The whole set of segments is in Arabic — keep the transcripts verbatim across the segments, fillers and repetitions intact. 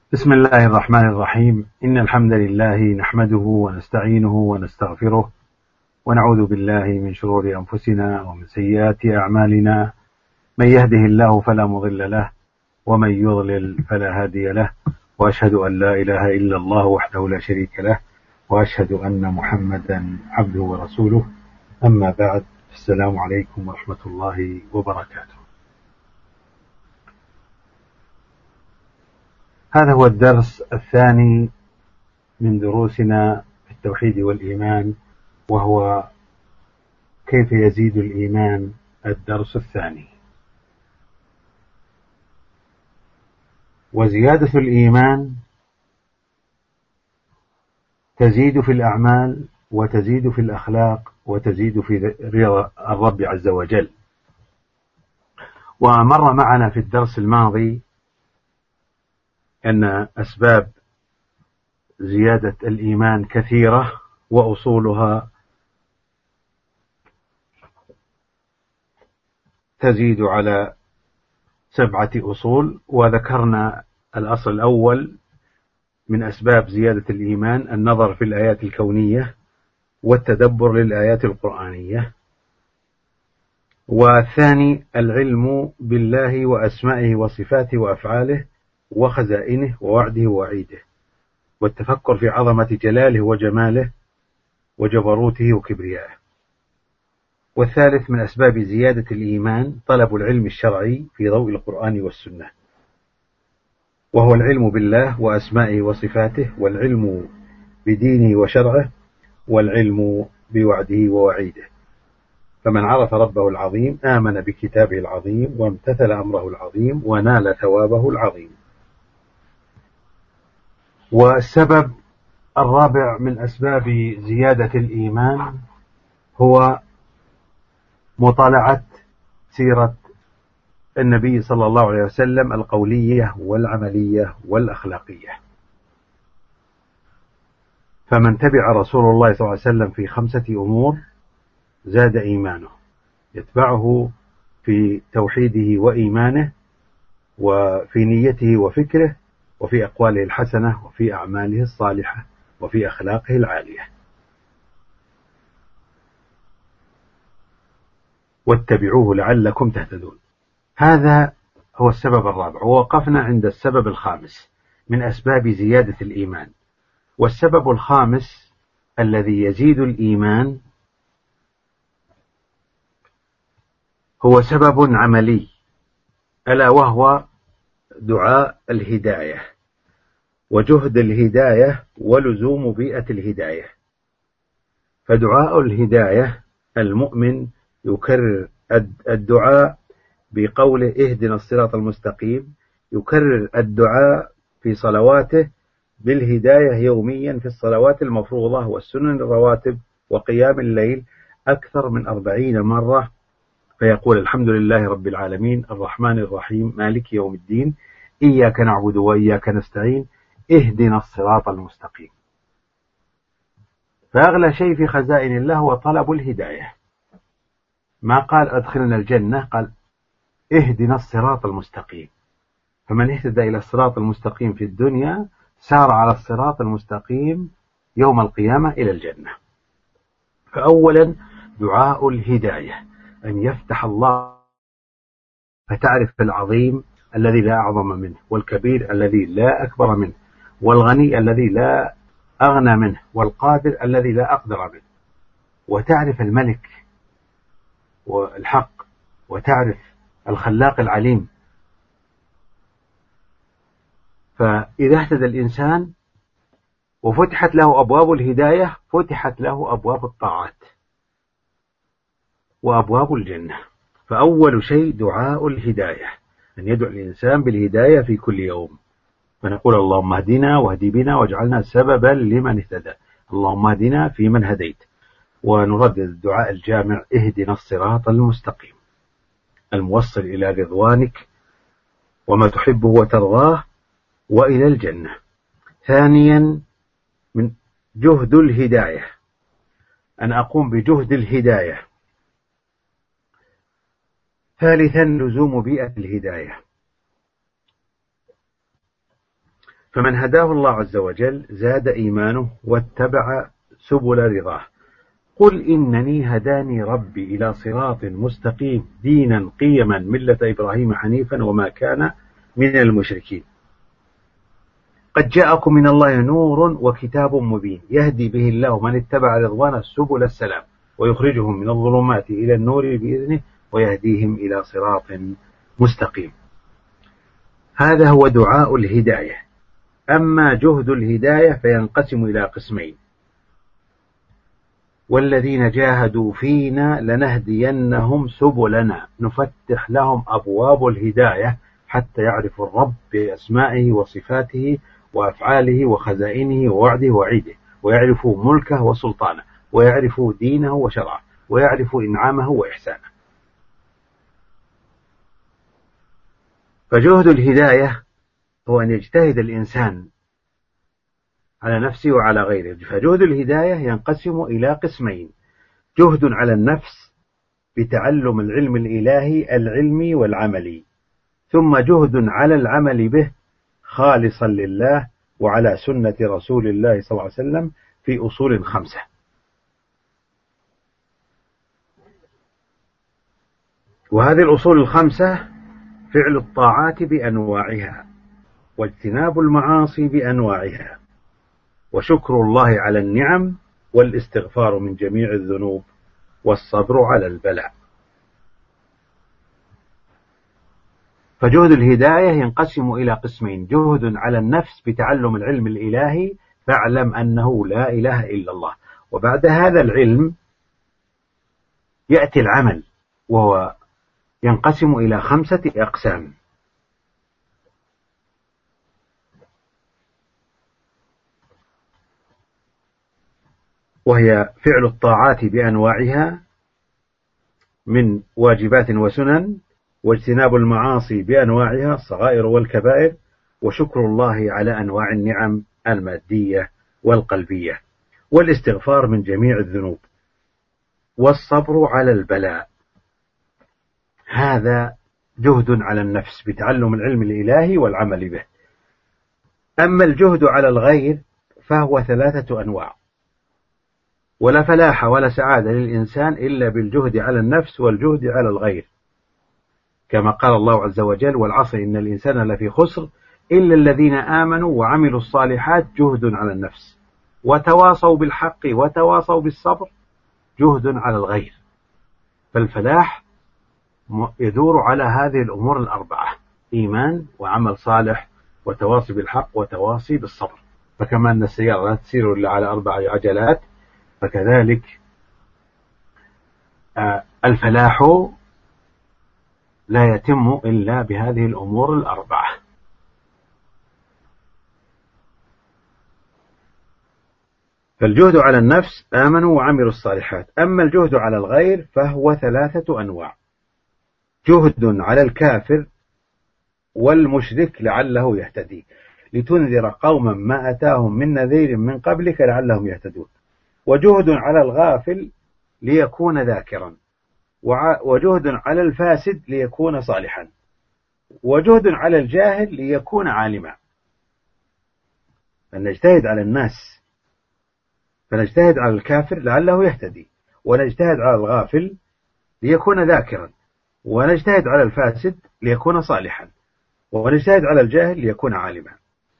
بسم الله الرحمن الرحيم. إن الحمد لله نحمده ونستعينه ونستغفره ونعوذ بالله من شرور أنفسنا ومن سيئات أعمالنا. من يهده الله فلا مضل له ومن يضلل فلا هادي له، وأشهد أن لا إله إلا الله وحده لا شريك له، وأشهد أن محمدا عبده ورسوله. أما بعد، السلام عليكم ورحمة الله وبركاته. هذا هو الدرس الثاني من دروسنا في التوحيد والإيمان، وهو كيف يزيد الإيمان. الدرس الثاني. وزيادة الإيمان تزيد في الأعمال وتزيد في الأخلاق وتزيد في رضا الرب عز وجل. ومر معنا في الدرس الماضي أن أسباب زيادة الإيمان كثيرة، وأصولها تزيد على سبعة أصول. وذكرنا الأصل الأول من أسباب زيادة الإيمان النظر في الآيات الكونية والتدبر للآيات القرآنية. والثاني العلم بالله وأسمائه وصفاته وأفعاله وخزائنه ووعده ووعيده، والتفكر في عظمة جلاله وجماله وجبروته وكبريائه. والثالث من أسباب زيادة الإيمان طلب العلم الشرعي في ضوء القرآن والسنة، وهو العلم بالله وأسمائه وصفاته، والعلم بدينه وشرعه، والعلم بوعده ووعيده. فمن عرف ربه العظيم آمن بكتابه العظيم وامتثل أمره العظيم ونال ثوابه العظيم. والسبب الرابع من أسباب زيادة الإيمان هو مطالعة سيرة النبي صلى الله عليه وسلم القولية والعملية والأخلاقية. فمن تبع رسول الله صلى الله عليه وسلم في خمسة أمور زاد إيمانه، يتبعه في توحيده وإيمانه، وفي نيته وفكره، وفي أقواله الحسنة، وفي أعماله الصالحة، وفي أخلاقه العالية. واتبعوه لعلكم تهتدون. هذا هو السبب الرابع، ووقفنا عند السبب الخامس من أسباب زيادة الإيمان. والسبب الخامس الذي يزيد الإيمان هو سبب عملي، ألا وهو دعاء الهداية وجهد الهداية ولزوم بيئة الهداية. فدعاء الهداية المؤمن يكرر الدعاء بقوله اهدنا الصراط المستقيم، يكرر الدعاء في صلواته بالهداية يوميا في الصلوات المفروضة والسنن الرواتب وقيام الليل أكثر من أربعين مرة، فيقول الحمد لله رب العالمين الرحمن الرحيم مالك يوم الدين إياك نعبد وإياك نستعين اهدنا الصراط المستقيم. فأغلى شيء في خزائن الله هو طلب الهداية. ما قال أدخلنا الجنة، قال اهدنا الصراط المستقيم. فمن اهتدى إلى الصراط المستقيم في الدنيا سار على الصراط المستقيم يوم القيامة إلى الجنة. فأولا دعاء الهداية، أن يفتح الله فتعرف العظيم الذي لا أعظم منه، والكبير الذي لا أكبر منه، والغني الذي لا أغنى منه، والقادر الذي لا أقدر منه، وتعرف الملك والحق، وتعرف الخلاق العليم. فإذا اهتدى الإنسان وفتحت له أبواب الهداية فتحت له أبواب الطاعات وأبواب الجنة. فأول شيء دعاء الهداية، أن يدعو الإنسان بالهداية في كل يوم، فنقول اللهم اهدنا واهدي بنا واجعلنا سببا لمن اهتدى، اللهم اهدنا في من هديت. ونردد الدعاء الجامع اهدنا الصراط المستقيم الموصل إلى رضوانك وما تحبه وترضاه وإلى الجنة. ثانيا من جهد الهداية، أن أقوم بجهد الهداية. ثالثا لزوم بيئة الهداية، فمن هداه الله عز وجل زاد إيمانه واتبع سبل رضاه. قل إنني هداني ربي إلى صراط مستقيم دينا قيما ملة إبراهيم حنيفا وما كان من المشركين. قد جاءكم من الله نور وكتاب مبين يهدي به الله من اتبع رضوانه سبل السلام ويخرجهم من الظلمات إلى النور بإذنه ويهديهم إلى صراط مستقيم. هذا هو دعاء الهداية. أما جهد الهداية فينقسم إلى قسمين: والذين جاهدوا فينا لنهدينهم سبلنا، نفتح لهم أبواب الهداية حتى يعرفوا الرب بأسمائه وصفاته وأفعاله وخزائنه ووعده ووعيده، ويعرفوا ملكه وسلطانه، ويعرفوا دينه وشرعه، ويعرفوا إنعامه وإحسانه. فجهد الهداية هو أن يجتهد الإنسان على نفسه وعلى غيره. فجهد الهداية ينقسم إلى قسمين: جهد على النفس بتعلم العلم الإلهي العلمي والعملي، ثم جهد على العمل به خالصا لله وعلى سنة رسول الله صلى الله عليه وسلم في أصول خمسة. وهذه الأصول الخمسة: فعل الطاعات بأنواعها، واجتناب المعاصي بأنواعها، وشكر الله على النعم، والاستغفار من جميع الذنوب، والصبر على البلاء. فجهد الهداية ينقسم إلى قسمين: جهد على النفس بتعلم العلم الإلهي، فاعلم أنه لا إله إلا الله، وبعد هذا العلم يأتي العمل، وهو ينقسم إلى خمسة أقسام: وهي فعل الطاعات بأنواعها من واجبات وسنن، واجتناب المعاصي بأنواعها الصغائر والكبائر، وشكر الله على أنواع النعم المادية والقلبية، والاستغفار من جميع الذنوب، والصبر على البلاء. هذا جهد على النفس بتعلم العلم الإلهي والعمل به. أما الجهد على الغير فهو ثلاثة أنواع: ولا فلاح ولا سعادة للإنسان إلا بالجهد على النفس والجهد على الغير، كما قال الله عز وجل: والعصر إن الإنسان لفي خسر إلا الذين آمنوا وعملوا الصالحات جهد على النفس وتواصوا بالحق وتواصوا بالصبر جهد على الغير. فالفلاح يدور على هذه الأمور الأربعة: إيمان وعمل صالح وتواصي بالحق وتواصي بالصبر. فكما أن السيارة لا تسير إلا على أربع عجلات، فكذلك الفلاح لا يتم إلا بهذه الأمور الأربعة. فالجهد على النفس: آمنوا وعملوا الصالحات. أما الجهد على الغير فهو ثلاثة أنواع: جهد على الكافر والمشرك لعله يهتدي، لتنذر قوما ما أتاهم من نذير من قبلك لعلهم يهتدون. وجهد على الغافل ليكون ذاكرا، وجهد على الفاسد ليكون صالحا، وجهد على الجاهل ليكون عالما. فنجتهد على الناس، فنجتهد على الكافر لعله يهتدي، ونجتهد على الغافل ليكون ذاكرا، ونجتهد على الفاسد ليكون صالحا، ونجتهد على الجاهل ليكون عالما.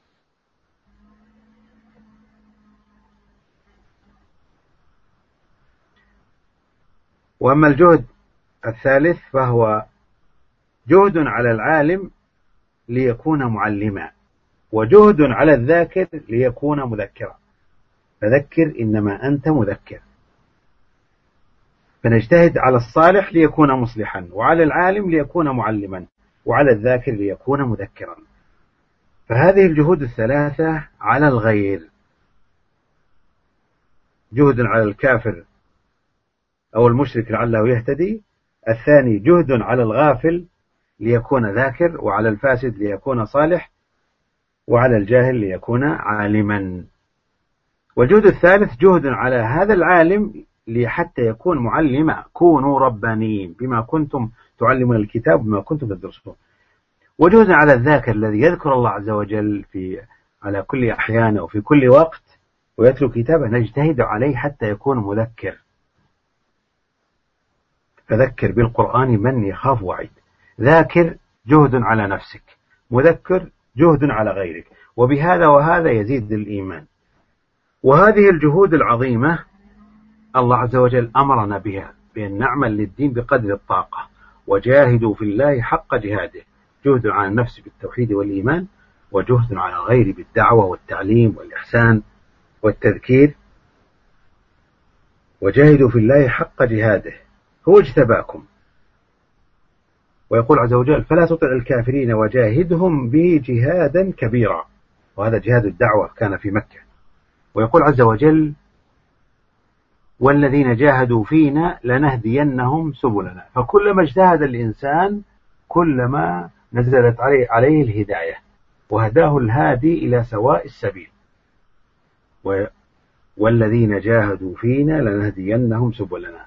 وأما الجهد الثالث فهو جهد على العالم ليكون معلما، وجهد على الذاكر ليكون مذكرا. فذكر إنما أنت مذكر. فنجتهد على الصالح ليكون مصلحا، وعلى العالم ليكون معلما، وعلى الذاكر ليكون مذكرا. فهذه الجهود الثلاثة على الغير: جهد على الكافر أو المشرك لعله يهتدي، الثاني جهد على الغافل ليكون ذاكر، وعلى الفاسد ليكون صالح، وعلى الجاهل ليكون عالما. والجهد الثالث جهد على هذا العالم حتى يكون معلما. كونوا ربانيين بما كنتم تعلمون الكتاب بما كنتم تدرسون. وجهد على الذاكر الذي يذكر الله عز وجل في على كل أحيان وفي كل وقت ويتلو كتابه نجتهد عليه حتى يكون مذكر. فذكر بالقرآن من يخاف وعيد. ذاكر جهد على نفسك، مذكر جهد على غيرك، وبهذا وهذا يزيد الإيمان. وهذه الجهود العظيمة الله عز وجل أمرنا بها، بأن نعمل للدين بقدر الطاقة. وجاهدوا في الله حق جهاده، جهد على النفس بالتوحيد والإيمان، وجهد على الغير بالدعوة والتعليم والإحسان والتذكير. وجاهدوا في الله حق جهاده، هو اجتباكم. ويقول عز وجل فلا تطع الكافرين وجاهدهم به جهادا كبيرا، وهذا جهاد الدعوة كان في مكة. ويقول عز وجل والذين جاهدوا فينا لنهدينهم سبلنا. فكلما اجتهد الإنسان كلما نزلت عليه, عليه الهداية، وهداه الهادي إلى سواء السبيل. والذين جاهدوا فينا لنهدينهم سبلنا.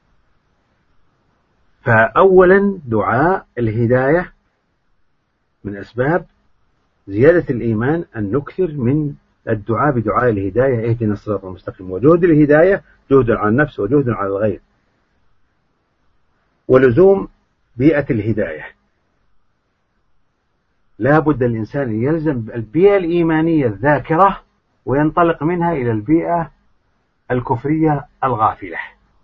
فأولا دعاء الهداية من أسباب زيادة الإيمان أن نكثر من الدعاء بدعاء الهداية اهدنا الصراط المستقيم. وجهد الهداية جهد على النفس وجهد على الغير. ولزوم بيئة الهداية، لا بد الإنسان أن يلزم البيئة الإيمانية الذاكرة وينطلق منها إلى البيئة الكفرية الغافلة.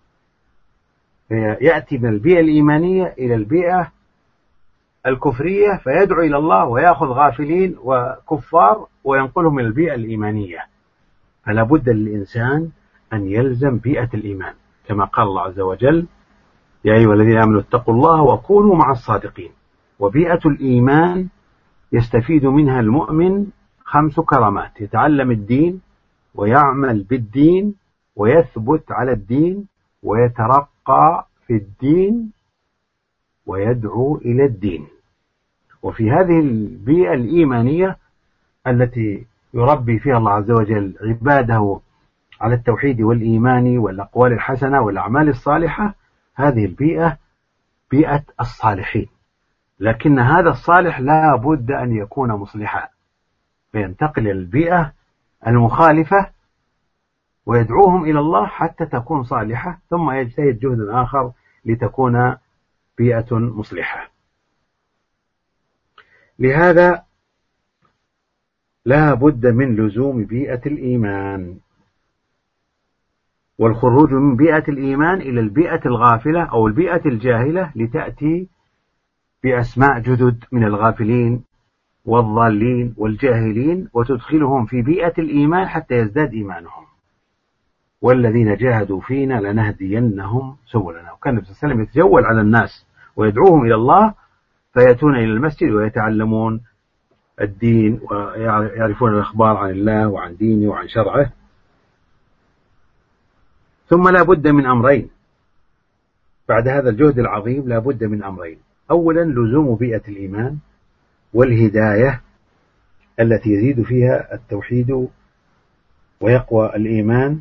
يأتي من البيئة الإيمانية إلى البيئة الكفرية فيدعو إلى الله ويأخذ غافلين وكفار وينقلهم إلى البيئة الإيمانية. فلا بد للإنسان أن يلزم بيئة الإيمان، كما قال الله عز وجل يا أيها الذين آمنوا اتقوا الله وكونوا مع الصادقين. وبيئة الإيمان يستفيد منها المؤمن خمس كرامات: يتعلم الدين، ويعمل بالدين، ويثبت على الدين، ويترقى في الدين، ويدعو إلى الدين. وفي هذه البيئة الإيمانية التي يربي فيها الله عز وجل عباده على التوحيد والإيمان والأقوال الحسنة والأعمال الصالحة، هذه البيئة بيئة الصالحين. لكن هذا الصالح لا بد أن يكون مصلحا، فينتقل إلى البيئة المخالفة ويدعوهم إلى الله حتى تكون صالحة، ثم يجتهد جهد آخر لتكون بيئة مصلحة. لهذا لا بد من لزوم بيئة الإيمان والخروج من بيئة الإيمان إلى البيئة الغافلة أو البيئة الجاهلة، لتأتي بأسماء جدد من الغافلين والضالين والجاهلين وتدخلهم في بيئة الإيمان حتى يزداد إيمانهم. والذين جاهدوا فينا لنهدينهم سبلنا. وكان النبي صلى الله عليه وسلم يتجول على الناس ويدعوهم إلى الله، فيأتون إلى المسجد ويتعلمون الدين ويعرفون الأخبار عن الله وعن دينه وعن شرعه. ثم لا بد من أمرين بعد هذا الجهد العظيم، لا بد من أمرين: أولا لزوم بيئة الإيمان والهداية التي يزيد فيها التوحيد ويقوى الإيمان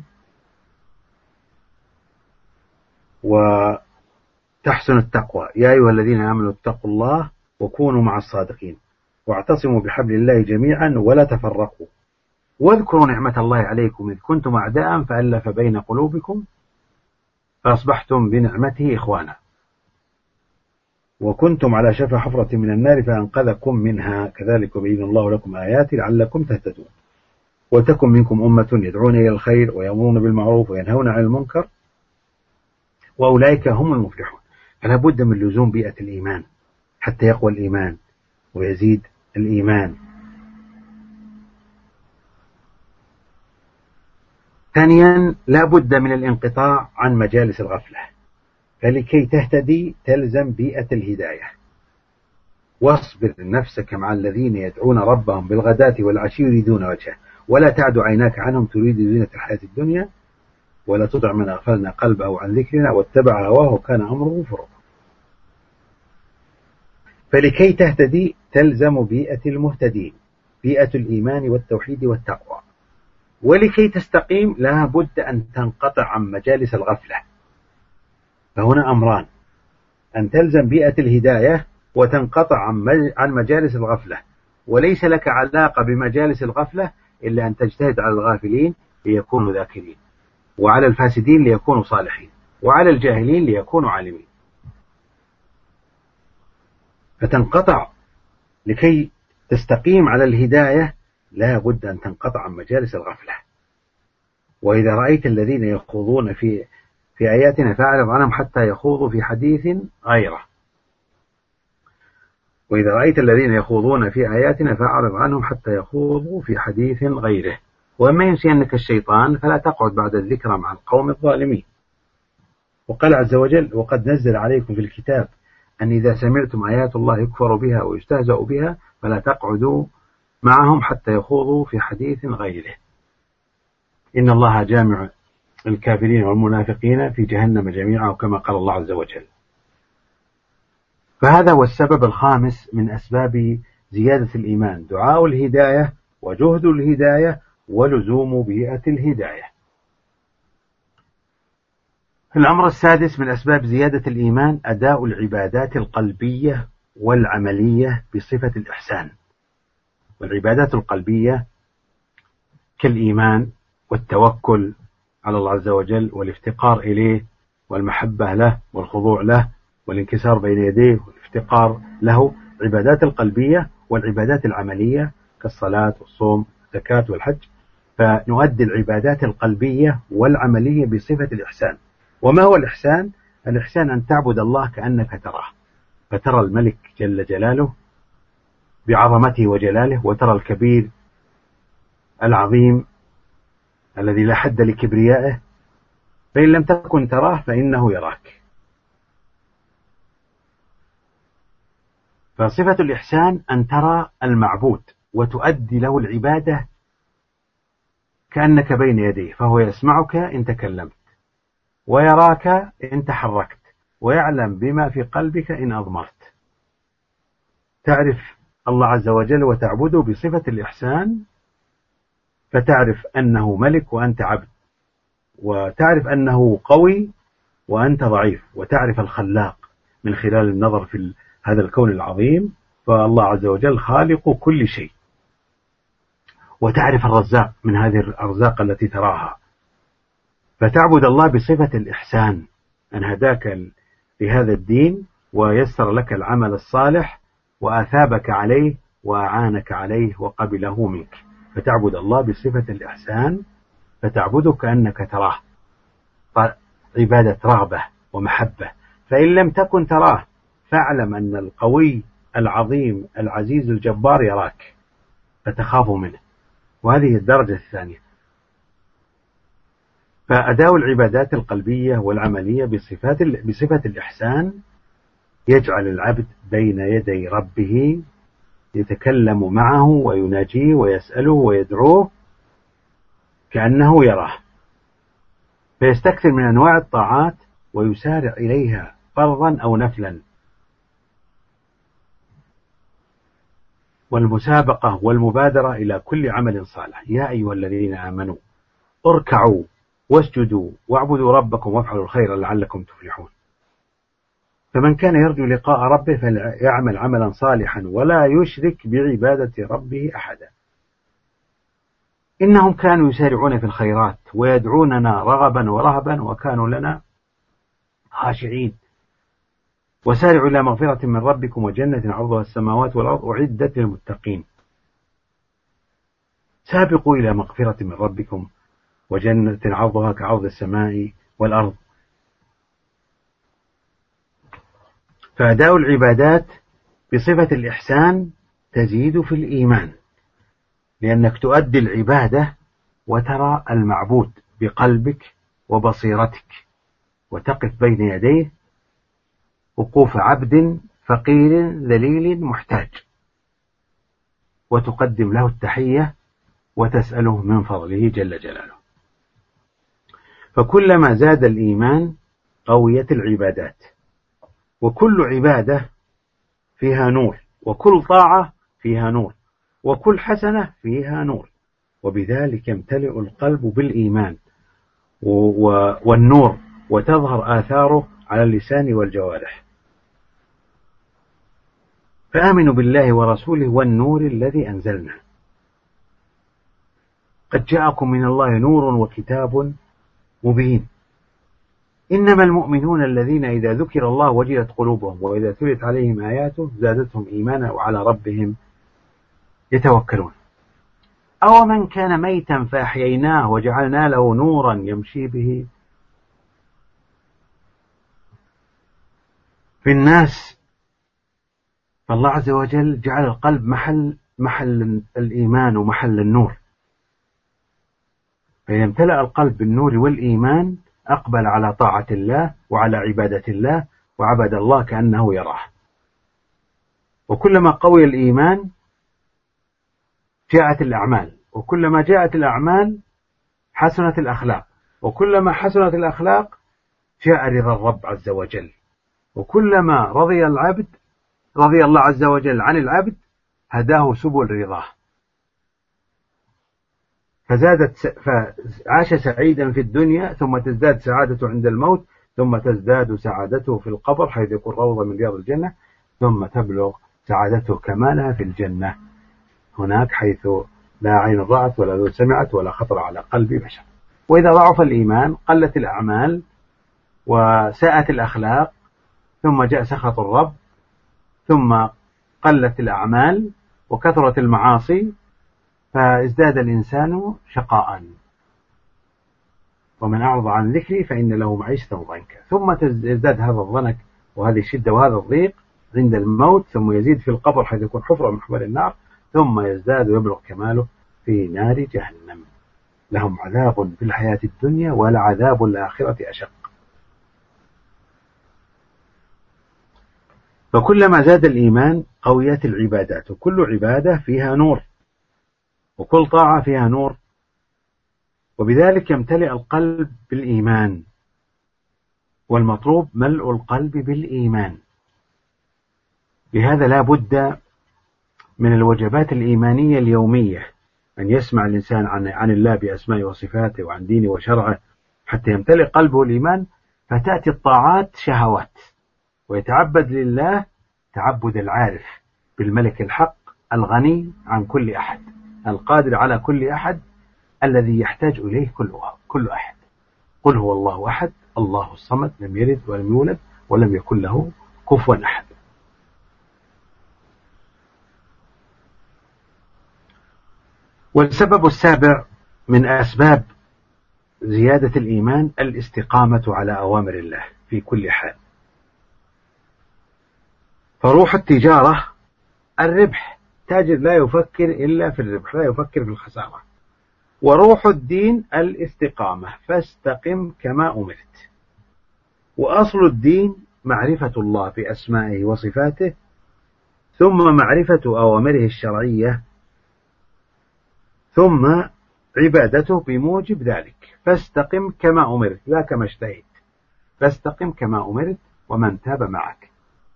وتحسن التقوى. يا أيها الذين آمنوا اتقوا الله وكونوا مع الصادقين واعتصموا بحبل الله جميعا ولا تفرقوا واذكروا نعمة الله عليكم إذ كنتم أعداء فألف بين قلوبكم فأصبحتم بنعمته إخوانا وكنتم على شفا حفرة من النار فأنقذكم منها كذلك يبين الله لكم آياته لعلكم تهتدون. وتكن منكم أمة يدعون إلى الخير ويأمرون بالمعروف وينهون عن المنكر وأولئك هم المفلحون. فلا بد من لزوم بيئة الإيمان حتى يقوى الإيمان ويزيد الإيمان. ثانيا لا بد من الانقطاع عن مجالس الغفلة، فلكي تهتدي تلزم بيئة الهداية. واصبر نفسك مع الذين يدعون ربهم بالغداة والعشي يريدون وجهه ولا تعد عيناك عنهم تريد زينة الحياة الدنيا ولا تطع من أغفلنا قلبه عن ذكرنا واتبع هواه وكان أمره فرطا. فلكي تهتدي تلزم بيئة المهتدين، بيئة الإيمان والتوحيد والتقوى. ولكي تستقيم لا بد أن تنقطع عن مجالس الغفلة. فهنا أمران: أن تلزم بيئة الهداية وتنقطع عن مجالس الغفلة. وليس لك علاقة بمجالس الغفلة إلا أن تجتهد على الغافلين ليكونوا ذاكرين، وعلى الفاسدين ليكونوا صالحين، وعلى الجاهلين ليكونوا عالمين. فتنقطع لكي تستقيم على الهداية، لا بد أن تنقطع عن مجالس الغفلة. وإذا رأيت الذين يخوضون في في آياتنا فأعرض عنهم حتى يخوضوا في حديث غيره. وإذا رأيت الذين يخوضون في آياتنا فأعرض عنهم حتى يخوضوا في حديث غيره. وما ينسينك الشيطان فلا تقعد بعد الذكرى مع القوم الظالمين. وقال عز وجل: وقد نزل عليكم في الكتاب أن إذا سمعتم آيات الله يكفر بها ويستهزأ بها فلا تقعدوا معهم حتى يخوضوا في حديث غيره، إن الله جامع الكافرين والمنافقين في جهنم جميعا، وكما قال الله عز وجل. فهذا هو السبب الخامس من أسباب زيادة الإيمان: دعاء الهداية وجهد الهداية ولزوم بيئة الهداية. الأمر السادس من أسباب زيادة الإيمان: أداء العبادات القلبية والعملية بصفة الإحسان. والعبادات القلبية كالإيمان والتوكل على الله عز وجل والافتقار إليه والمحبة له والخضوع له والانكسار بين يديه والافتقار له، عبادات القلبية. والعبادات العملية كالصلاة والصوم والزكاة والحج. فنؤدي العبادات القلبية والعملية بصفة الإحسان. وما هو الإحسان؟ الإحسان أن تعبد الله كأنك تراه، فترى الملك جل جلاله بعظمته وجلاله، وترى الكبير العظيم الذي لا حد لكبريائه، فإن لم تكن تراه فإنه يراك. فصفة الإحسان أن ترى المعبود وتؤدي له العبادة كأنك بين يديه، فهو يسمعك إن تكلمت ويراك إن تحركت ويعلم بما في قلبك إن أضمرت. تعرف الله عز وجل وتعبده بصفة الإحسان، فتعرف أنه ملك وأنت عبد، وتعرف أنه قوي وأنت ضعيف، وتعرف الخلاق من خلال النظر في هذا الكون العظيم، فالله عز وجل خالق كل شيء. وتعرف الرزاق من هذه الأرزاق التي تراها، فتعبد الله بصفة الإحسان، أن هداك لهذا الدين ويسر لك العمل الصالح وأثابك عليه وأعانك عليه وقبله منك، فتعبد الله بصفة الإحسان، فتعبده كأنك تراه، عبادة رغبة ومحبة. فإن لم تكن تراه فاعلم أن القوي العظيم العزيز الجبار يراك فتخاف منه، وهذه الدرجة الثانية. فأداء العبادات القلبية والعملية بصفات بصفة الإحسان يجعل العبد بين يدي ربه يتكلم معه ويناجيه ويسأله ويدعوه كأنه يراه، فيستكثر من أنواع الطاعات ويسارع إليها فرضا أو نفلا. والمسابقة والمبادرة إلى كل عمل صالح. يا أيها الذين آمنوا اركعوا واسجدوا واعبدوا ربكم وافعلوا الخير لعلكم تفلحون. فمن كان يرجو لقاء ربه فليعمل عملا صالحا ولا يشرك بعبادة ربه أحدا. إنهم كانوا يسارعون في الخيرات ويدعوننا رغبا ورهبا وكانوا لنا خاشعين. وسارعوا إلى مغفرة من ربكم وجنة عرضها السماوات والأرض أعدت للمتقين. سابقوا إلى مغفرة من ربكم وجنة عرضها كعرض السماء والأرض. فأداء العبادات بصفة الإحسان تزيد في الإيمان، لأنك تؤدي العبادة وترى المعبود بقلبك وبصيرتك، وتقف بين يديه وقوف عبد فقير ذليل محتاج، وتقدم له التحية وتسأله من فضله جل جلاله. فكلما زاد الإيمان قويت العبادات، وكل عبادة فيها نور، وكل طاعة فيها نور، وكل حسنة فيها نور، وبذلك يمتلئ القلب بالإيمان والنور، وتظهر آثاره على اللسان والجوارح. فآمنوا بالله ورسوله والنور الذي أنزلنا قد جاءكم من الله نور وكتاب مبين إنما المؤمنون الذين إذا ذكر الله وجلت قلوبهم وإذا تليت عليهم آياته زادتهم إيمانا وعلى ربهم يتوكلون أو من كان ميتا فأحييناه وجعلنا له نورا يمشي به في الناس. فالله عز وجل جعل القلب محل محل الإيمان ومحل النور، فإذا امتلأ القلب بالنور والإيمان أقبل على طاعة الله وعلى عبادة الله وعبد الله كأنه يراه. وكلما قوي الإيمان جاءت الأعمال، وكلما جاءت الأعمال حسنت الأخلاق، وكلما حسنت الأخلاق جاء رضا الرب عز وجل، وكلما رضي العبد رضي الله عز وجل عن العبد هداه سبل رضاه، فزادت فعاش سعيدا في الدنيا ثم تزداد سعادته عند الموت، ثم تزداد سعادته في القبر حيث يكون روضة من رياض الجنة، ثم تبلغ سعادته كمالها في الجنة هناك حيث لا عين رأت ولا ذو سمعت ولا خطر على قلب بشر. وإذا ضعف الإيمان قلت الأعمال وساءت الأخلاق، ثم جاء سخط الرب، ثم قلت الأعمال وكثرت المعاصي، فازداد الإنسان شقاء. ومن أعرض عن ذكري فإن له معيشة ضنكا، ثم تزداد هذا الضنك وهذه الشدة وهذا الضيق عند الموت، ثم يزيد في القبر حيث يكون حفرة من حفر النار، ثم يزداد ويبلغ كماله في نار جهنم. لهم عذاب في الحياة الدنيا ولعذاب الآخرة أشق. فكلما زاد الإيمان قويت العبادات، وكل عبادة فيها نور، وكل طاعة فيها نور، وبذلك يمتلئ القلب بالإيمان. والمطلوب ملء القلب بالإيمان. لهذا لا بد من الوجبات الإيمانية اليومية، أن يسمع الإنسان عن عن الله بأسمائه وصفاته وعن دينه وشرعه حتى يمتلئ قلبه الإيمان، فتأتي الطاعات شهوات، ويتعبد لله تعبد العارف بالملك الحق الغني عن كل أحد القادر على كل أحد الذي يحتاج إليه كل كل أحد. قل هو الله أحد الله الصمد لم يلد ولم يولد ولم يكن له كفوا أحد. والسبب السابع من أسباب زيادة الإيمان الاستقامة على أوامر الله في كل حال. فروح التجارة الربح، تاجر لا يفكر إلا في الربح، لا يفكر في الخسارة. وروح الدين الاستقامة، فاستقم كما أمرت. وأصل الدين معرفة الله بأسمائه وصفاته، ثم معرفة أوامره الشرعية، ثم عبادته بموجب ذلك. فاستقم كما أمرت لا كما اشتهيت، فاستقم كما أمرت ومن تاب معك.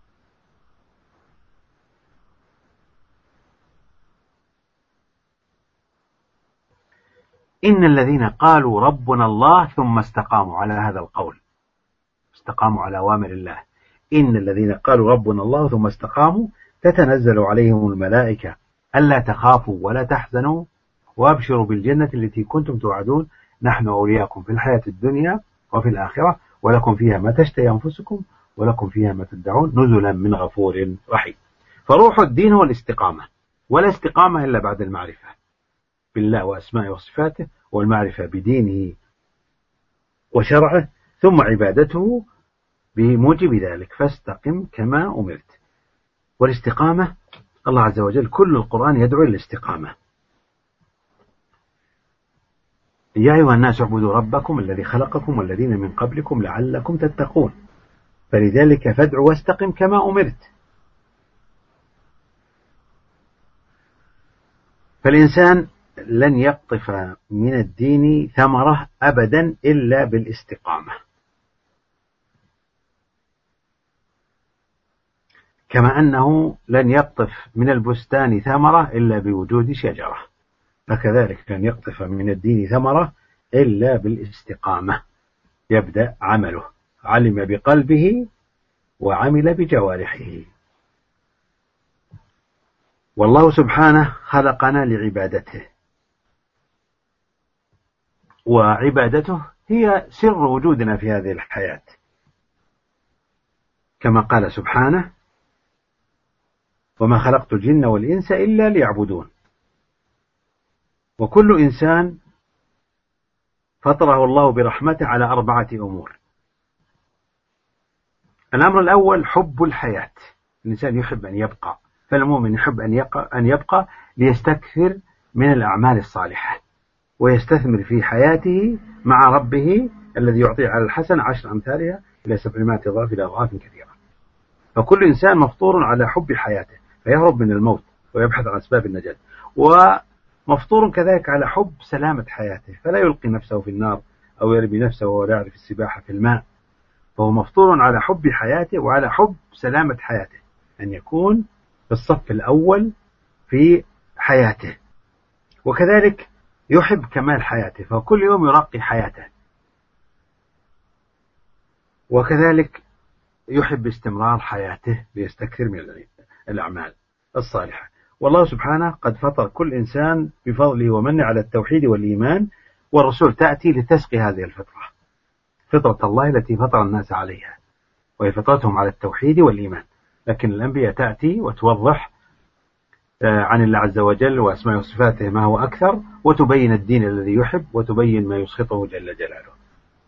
إن الذين قالوا ربنا الله ثم استقاموا على هذا القول، استقاموا على أوامر الله. إن الذين قالوا ربنا الله ثم استقاموا تتنزل عليهم الملائكة ألا تخافوا ولا تحزنوا وابشروا بالجنة التي كنتم توعدون نحن أولياءكم في الحياة الدنيا وفي الآخرة ولكم فيها ما تشتهي أنفسكم ولكم فيها ما تدعون نزلا من غفور رحيم. فروح الدين هو الاستقامة، ولا استقامة إلا بعد المعرفة بالله وأسمائه وصفاته، والمعرفة بدينه وشرعه، ثم عبادته بموجب ذلك. فاستقم كما أمرت. والاستقامة الله عز وجل كل القرآن يدعو للاستقامة. يا أيها الناس اعبدوا ربكم الذي خلقكم والذين من قبلكم لعلكم تتقون، فلذلك فادع واستقم كما أمرت. فالإنسان لن يقطف من الدين ثمرة أبدا إلا بالاستقامة، كما أنه لن يقطف من البستان ثمرة إلا بوجود شجرة، فكذلك لن يقطف من الدين ثمرة إلا بالاستقامة. يبدأ عمله، علم بقلبه وعمل بجوارحه. والله سبحانه خلقنا لعبادته، وعبادته هي سر وجودنا في هذه الحياة، كما قال سبحانه: وما خلقت الجن والإنس إلا ليعبدون. وكل إنسان فطره الله برحمته على أربعة أمور. الأمر الأول حب الحياة، الإنسان يحب أن يبقى، فالمؤمن يحب أن يبقى ليستكثر من الأعمال الصالحة ويستثمر في حياته مع ربه الذي يعطيه على الحسن عشر أمثالها إلى سبعمائة ضعف إلى أضعاف كثيرة. فكل إنسان مفطور على حب حياته فيهرب من الموت ويبحث عن أسباب النجاة، ومفطور كذلك على حب سلامة حياته فلا يلقي نفسه في النار أو يرمي نفسه وهو لا يعرف السباحة في الماء. فهو مفطور على حب حياته وعلى حب سلامة حياته، أن يكون في الصف الأول في حياته، وكذلك يحب كمال حياته فكل يوم يرقي حياته، وكذلك يحب استمرار حياته ليستكثر من الأعمال الصالحة. والله سبحانه قد فطر كل إنسان بفضله ومنه على التوحيد والإيمان، والرسول تأتي لتسقي هذه الفطرة، فطرة الله التي فطر الناس عليها، وهي فطرتهم على التوحيد والإيمان. لكن الأنبياء تأتي وتوضح عن الله عز وجل وأسماء وصفاته ما هو أكثر، وتبين الدين الذي يحب وتبين ما يسخطه جل جلاله.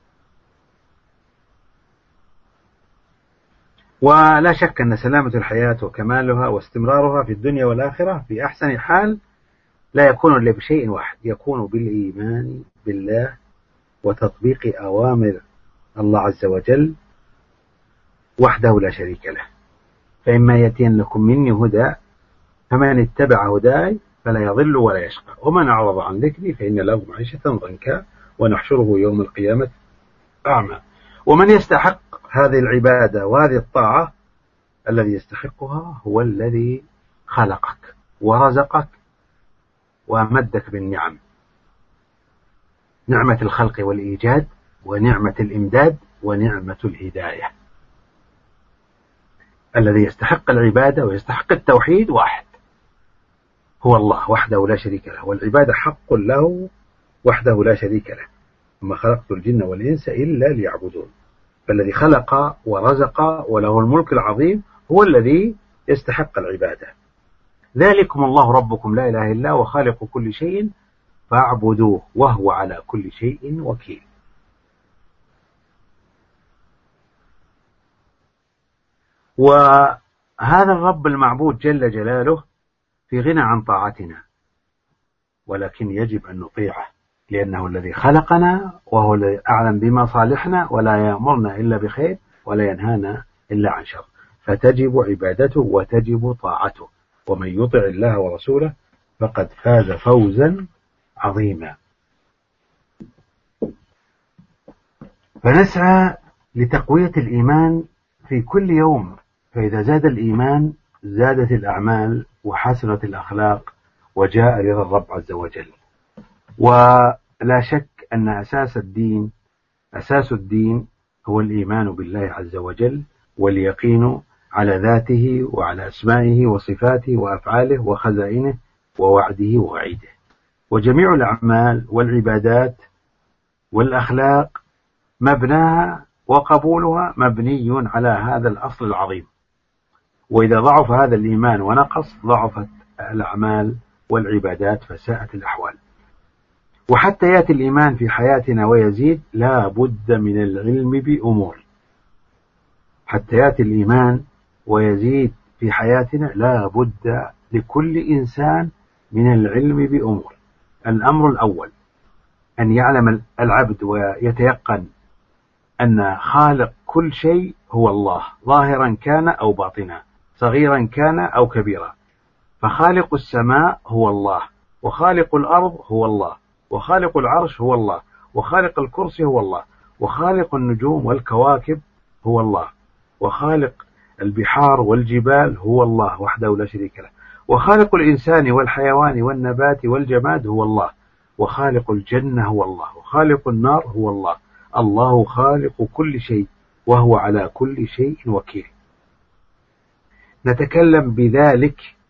ولا شك أن سلامة الحياة وكمالها واستمرارها في الدنيا والآخرة في أحسن حال لا يكون إلا بشيء واحد، يكون بالإيمان بالله وتطبيق أوامر الله عز وجل وحده لا شريك له. فإما يأتين لكم مني هدى فمن اتبع هداي فلا يضل ولا يشقى، ومن أعرض عن ذكري فإن له معيشة ضنكا ونحشره يوم القيامة أعمى. ومن يستحق هذه العبادة وهذه الطاعة الذي يستحقها هو الذي خلقك ورزقك وأمدك بالنعم، نعمة الخلق والإيجاد ونعمة الإمداد ونعمة الهداية. الذي يستحق العبادة ويستحق التوحيد واحد، هو الله وحده لا شريك له، والعبادة حق له وحده لا شريك له. وما خلقت الجن والإنس إلا ليعبدون. فالذي خلق ورزق وله الملك العظيم هو الذي يستحق العبادة. ذلكم الله ربكم لا إله إلا هو خالق كل شيء فاعبدوه وهو على كل شيء وكيل. وهذا الرب المعبود جل جلاله في غنى عن طاعتنا، ولكن يجب أن نطيعه لأنه الذي خلقنا وهو الذي أعلم بما صالحنا، ولا يأمرنا إلا بخير ولا ينهانا إلا عن شر، فتجب عبادته وتجب طاعته. ومن يطع الله ورسوله فقد فاز فوزا عظيما. فنسعى لتقوية الإيمان في كل يوم، فإذا زاد الإيمان زادت الأعمال وحسنت الأخلاق وجاء رضا الرب عز وجل. ولا شك أن أساس الدين أساس الدين هو الإيمان بالله عز وجل واليقين على ذاته وعلى أسمائه وصفاته وأفعاله وخزائنه ووعده ووعيده. وجميع الأعمال والعبادات والأخلاق مبناها وقبولها مبني على هذا الأصل العظيم. وإذا ضعف هذا الإيمان ونقص ضعفت الأعمال والعبادات فساءت الأحوال. وحتى يأتي الإيمان في حياتنا ويزيد لا بد من العلم بأمور. حتى يأتي الإيمان ويزيد في حياتنا لا بد لكل إنسان من العلم بأمور. الأمر الأول أن يعلم العبد ويتيقن أن خالق كل شيء هو الله، ظاهرا كان أو باطنا، صغيرا كان أو كبيرا. فخالق السماء هو الله، وخالق الأرض هو الله، وخالق العرش هو الله، وخالق الكرسي هو الله، وخالق النجوم والكواكب هو الله، وخالق البحار والجبال هو الله وحده لا شريك له، وخالق الإنسان والحيوان والنبات والجماد هو الله، وخالق الجنة هو الله، وخالق النار هو الله. الله خالق كل شيء وهو على كل شيء وكيل. نتكلم بذلك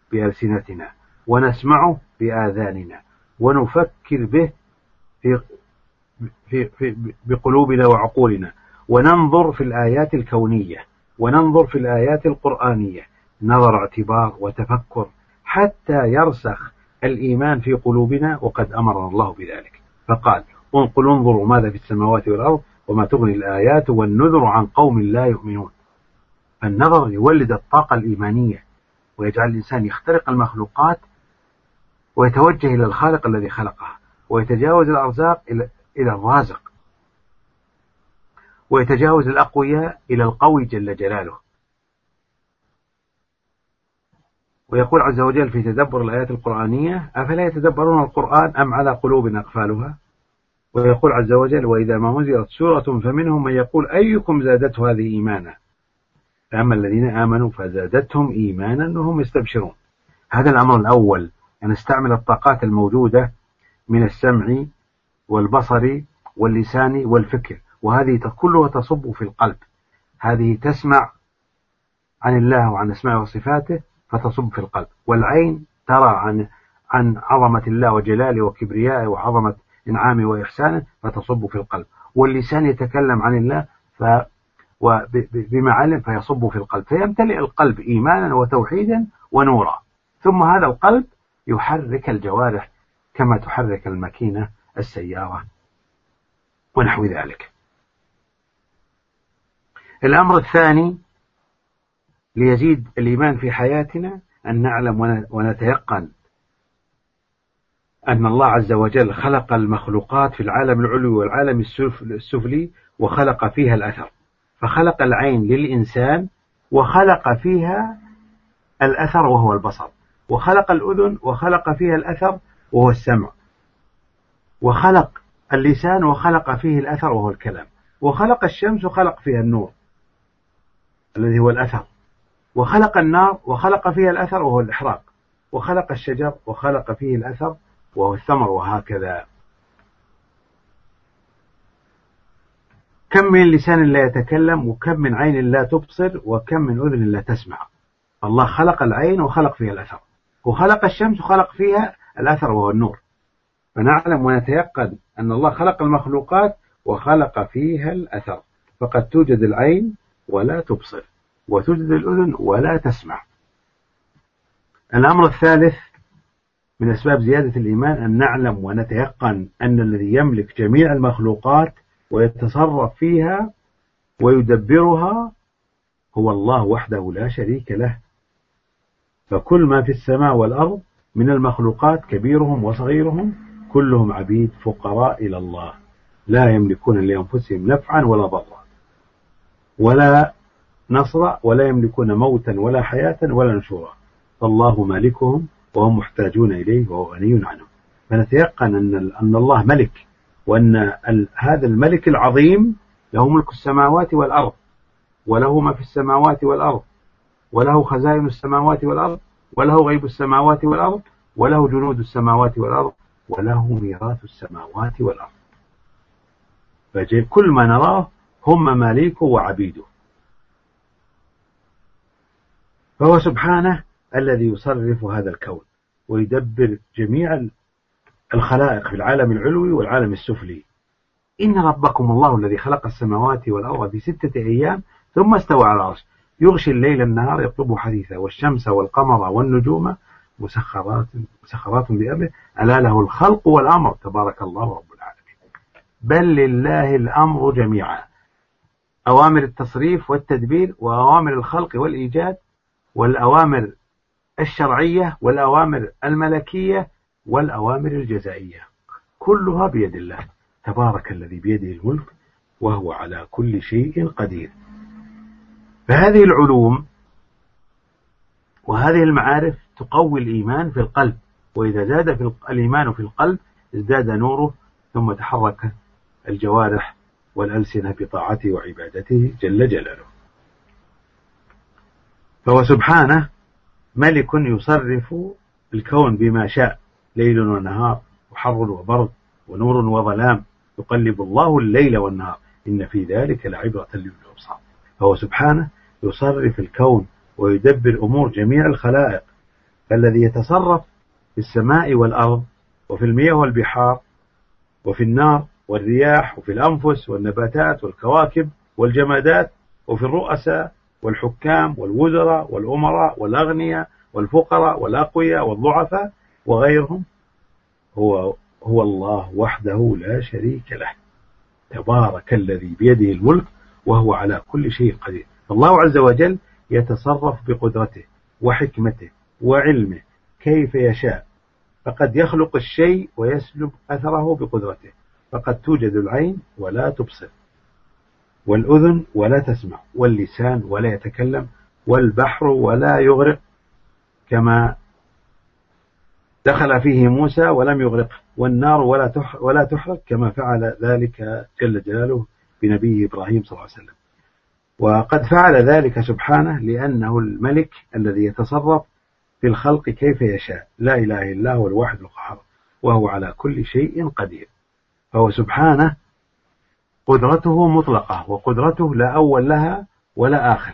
بألسنتنا، ونسمعه بآذاننا، ونفكر به في في في بقلوبنا وعقولنا، وننظر في الآيات الكونية، وننظر في الآيات القرآنية نظر اعتبار وتفكر حتى يرسخ الإيمان في قلوبنا، وقد أمرنا الله بذلك فقال: قل انظروا ماذا في السماوات والأرض وما تغني الآيات والنذر عن قوم لا يؤمنون. النظر يولد الطاقة الإيمانية، ويجعل الإنسان يخترق المخلوقات ويتوجه إلى الخالق الذي خلقها، ويتجاوز الأرزاق إلى الرازق، ويتجاوز الأقوياء إلى القوي جل جلاله. ويقول عز وجل في تدبر الآيات القرآنية: أفلا يتدبرون القرآن أم على قلوب أقفالها. ويقول عز وجل: وإذا ما أنزلت سورة فمنهم من يقول أيكم زادته هذه إيمانا، فأما الذين آمنوا فزادتهم إيمانا وهم يستبشرون. هذا الأمر الأول، أن نستعمل الطاقات الموجودة من السمع والبصر واللسان والفكر، وهذه كلها تصب في القلب. هذه تسمع عن الله وعن أسماءه وصفاته فتصب في القلب، والعين ترى عن عن عظمة الله وجلاله وكبريائه وعظمة إنعامه وإحسانه فتصب في القلب، واللسان يتكلم عن الله ف وبما علم فيصب في القلب، فيمتلئ القلب إيمانا وتوحيدا ونورا. ثم هذا القلب يحرك الجوارح كما تحرك الماكينة السيارة ونحو ذلك. الأمر الثاني ليزيد الإيمان في حياتنا أن نعلم ونتيقن أن الله عز وجل خلق المخلوقات في العالم العلوي والعالم السفلي، وخلق فيها الأثر. فخلق العين للإنسان، وخلق فيها الأثر وهو البصر، وخلق الأذن وخلق فيها الأثر وهو السمع، وخلق اللسان وخلق فيه الأثر وهو الكلام، وخلق الشمس وخلق فيها النور الذي هو الأثر، وخلق النار وخلق فيها الأثر وهو الإحراق، وخلق الشجر وخلق فيه الأثر وهو الثمر، وهكذا. كم من لسان لا يتكلم، وكم من عين لا تبصر، وكم من أذن لا تسمع. الله خلق العين وخلق فيها الأثر، وخلق الشمس وخلق فيها الأثر وهو النور. فنعلم ونتيقن أن الله خلق المخلوقات وخلق فيها الأثر، فقد توجد العين ولا تبصر، وتوجد الأذن ولا تسمع. الأمر الثالث من أسباب زيادة الإيمان أن نعلم ونتيقن أن الذي يملك جميع المخلوقات ويتصرف فيها ويدبرها هو الله وحده لا شريك له. فكل ما في السماء والأرض من المخلوقات كبيرهم وصغيرهم كلهم عبيد فقراء إلى الله، لا يملكون لأنفسهم نفعا ولا ضرا ولا نصرا، ولا يملكون موتا ولا حياة ولا نشورا، فالله مالكهم وهم محتاجون إليه وهو غني عنهم. فنتيقن أن أن الله ملك، وأن هذا الملك العظيم له ملك السماوات والأرض، وله ما في السماوات والأرض، وله خزائن السماوات والأرض، وله غيب السماوات والأرض، وله جنود السماوات والأرض، وله ميراث السماوات والأرض. فكل ما نراه هم مالكه وعبيده. فهو سبحانه الذي يصرف هذا الكون ويدبر جميع الخلائق في العالم العلوي والعالم السفلي. إن ربكم الله الذي خلق السماوات والأرض في ستة أيام ثم استوى على العرش يغشي الليل النهار يطلبه حثيثا والشمس والقمر والنجوم مسخرات مسخرات بأمره ألا له الخلق والأمر تبارك الله رب العالمين. بل لله الأمر جميعا، أوامر التصريف والتدبير، وأوامر الخلق والإيجاد، والأوامر الشرعية، والأوامر الملكية، والأوامر الجزائية، كلها بيد الله تبارك الذي بيده الملك وهو على كل شيء قدير. فهذه العلوم وهذه المعارف تقوي الإيمان في القلب، وإذا زاد في الإيمان في القلب ازداد نوره، ثم تحرك الجوارح والألسنة بطاعته وعبادته جل جلاله. فهو سبحانه ملك يصرف الكون بما شاء، ليل ونهار، وحر وبرد، ونور وظلام، يقلب الله الليل والنهار إن في ذلك لعبرة لأولي الأبصار. فهو سبحانه يصرف الكون ويدبر أمور جميع الخلائق الذي يتصرف في السماء والأرض وفي المياه والبحار وفي النار والرياح وفي الأنفس والنباتات والكواكب والجمادات وفي الرؤساء والحكام والوزراء والأمراء والأغنياء والفقراء والأقوياء والضعفاء وغيرهم هو هو الله وحده لا شريك له، تبارك الذي بيده الملك وهو على كل شيء قدير. الله عز وجل يتصرف بقدرته وحكمته وعلمه كيف يشاء، فقد يخلق الشيء ويسلب أثره بقدرته، فقد توجد العين ولا تبصر، والأذن ولا تسمع، واللسان ولا يتكلم، والبحر ولا يغرق كما دخل فيه موسى ولم يغرقه، والنار ولا ولا تحرق كما فعل ذلك جل جلاله بنبيه إبراهيم صلى الله عليه وسلم. وقد فعل ذلك سبحانه لأنه الملك الذي يتصرف في الخلق كيف يشاء، لا إله إلا هو الواحد القهار، وهو على كل شيء قدير. فهو سبحانه قدرته مطلقة، وقدرته لا أول لها ولا آخر.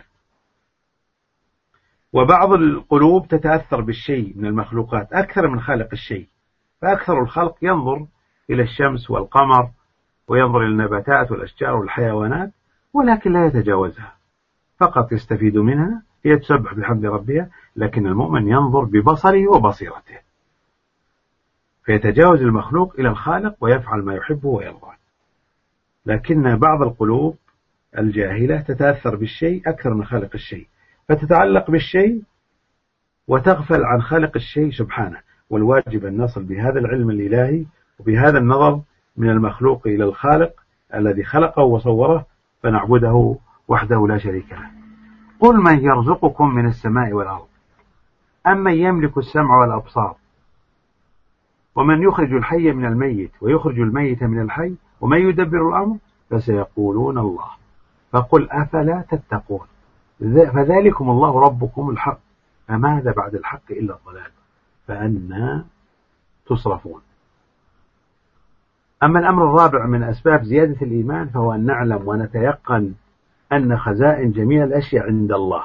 وبعض القلوب تتأثر بالشيء من المخلوقات أكثر من خالق الشيء، فأكثر الخلق ينظر إلى الشمس والقمر وينظر إلى النباتات والأشجار والحيوانات، ولكن لا يتجاوزها، فقط يستفيد منها، هي تسبح بحمد ربها، لكن المؤمن ينظر ببصره وبصيرته، فيتجاوز المخلوق إلى الخالق ويفعل ما يحبه ويرضى. لكن بعض القلوب الجاهلة تتأثر بالشيء أكثر من خالق الشيء، فتتعلق بالشيء وتغفل عن خالق الشيء سبحانه. والواجب أن نصل بهذا العلم الإلهي وبهذا النظر من المخلوق إلى الخالق الذي خلقه وصوره، فنعبده وحده لا شريك له. قل من يرزقكم من السماء والأرض أمن يملك السمع والأبصار ومن يخرج الحي من الميت ويخرج الميت من الحي ومن يدبر الأمر فسيقولون الله فقل أفلا تتقون فذلكم الله ربكم الحق فماذا بعد الحق إلا الضلال فأنى تصرفون. أما الأمر الرابع من أسباب زيادة الإيمان فهو أن نعلم ونتيقن أن خزائن جميع الأشياء عند الله،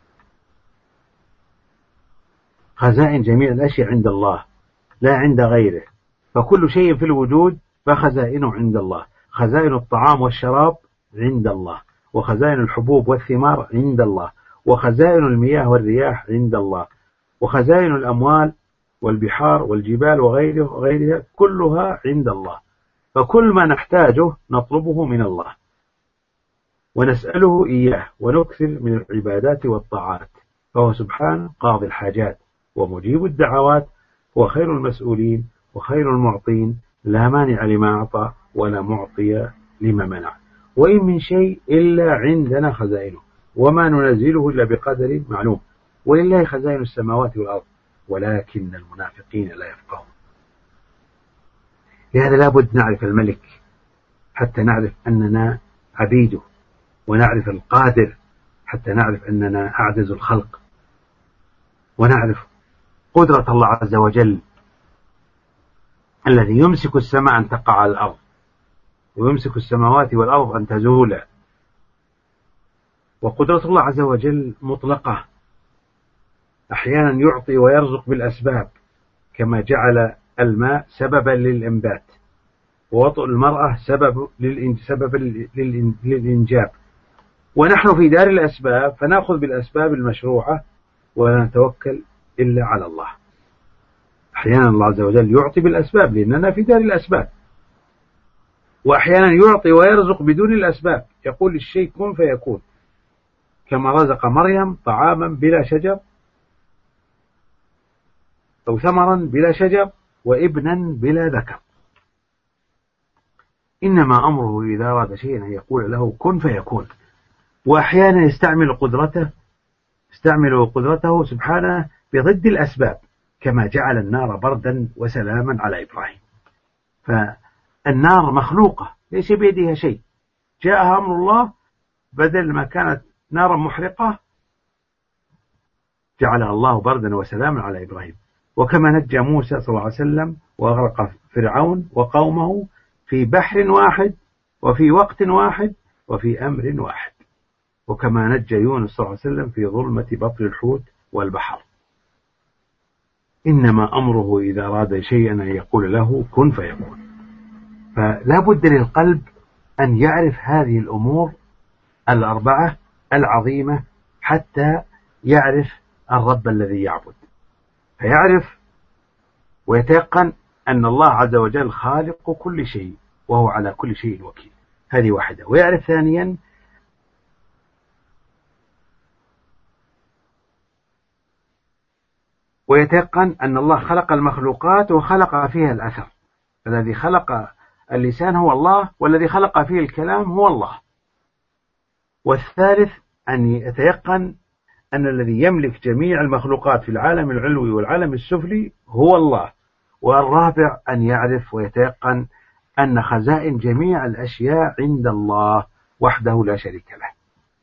خزائن جميع الأشياء عند الله لا عند غيره، فكل شيء في الوجود فخزائنه عند الله. خزائن الطعام والشراب عند الله، وخزائن الحبوب والثمار عند الله، وخزائن المياه والرياح عند الله، وخزائن الأموال والبحار والجبال وغيرها وغيرها كلها عند الله. فكل ما نحتاجه نطلبه من الله ونسأله إياه ونكثر من العبادات والطاعات، فهو سبحانه قاضي الحاجات ومجيب الدعوات، هو خير المسؤولين وخير المعطين، لا مانع لما أعطى ولا معطي لما منع. وإن من شيء إلا عندنا خزائنه وما ننزله إلا بقدر معلوم، ولله خزائن السماوات والأرض ولكن المنافقين لا يفقهون. لهذا لابد نعرف الملك حتى نعرف أننا عبيده، ونعرف القادر حتى نعرف أننا أعجز الخلق، ونعرف قدرة الله عز وجل الذي يمسك السماء أن تقع على الأرض ويمسك السماوات والأرض أن تزولا. وقدرة الله عز وجل مطلقة، أحيانا يعطي ويرزق بالأسباب كما جعل الماء سببا للإنبات ووطء المرأة سبب سببا للإنجاب، ونحن في دار الأسباب فنأخذ بالأسباب المشروعة ولا نتوكل إلا على الله. أحيانا الله عز وجل يعطي بالأسباب لأننا في دار الأسباب، وأحيانا يعطي ويرزق بدون الأسباب، يقول الشيء كن فيكون، كما رزق مريم طعاما بلا شجر أو ثمرا بلا شجر وابنا بلا ذكر. إنما أمره إذا أراد شيئا أن يقول له كن فيكون. وأحيانا يستعمل قدرته يستعمل قدرته سبحانه بضد الأسباب، كما جعل النار بردا وسلاما على إبراهيم. فالنار مخلوقة ليس بيدها شيء، جاءها أمر الله، بدل ما كانت نارا محرقة جعلها الله بردا وسلاما على إبراهيم. وكما نجى موسى صلى الله عليه وسلم وأغرق فرعون وقومه في بحر واحد وفي وقت واحد وفي أمر واحد، وكما نجى يونس صلى الله عليه وسلم في ظلمة بطن الحوت والبحر. إنما أمره إذا أراد شيئا أن يقول له كن فيكون. فلا بد للقلب أن يعرف هذه الأمور الأربعة العظيمة حتى يعرف الرب الذي يعبد، فيعرف ويتيقن أن الله عز وجل خالق كل شيء وهو على كل شيء وكيل. هذه واحدة. ويعرف ثانيا ويتيقن أن الله خلق المخلوقات وخلق فيها الأثر، الذي خلق اللسان هو الله، والذي خلق فيه الكلام هو الله. والثالث أن يتيقن أن الذي يملك جميع المخلوقات في العالم العلوي والعالم السفلي هو الله. والرابع أن يعرف ويتيقن أن خزائن جميع الأشياء عند الله وحده لا شريك له.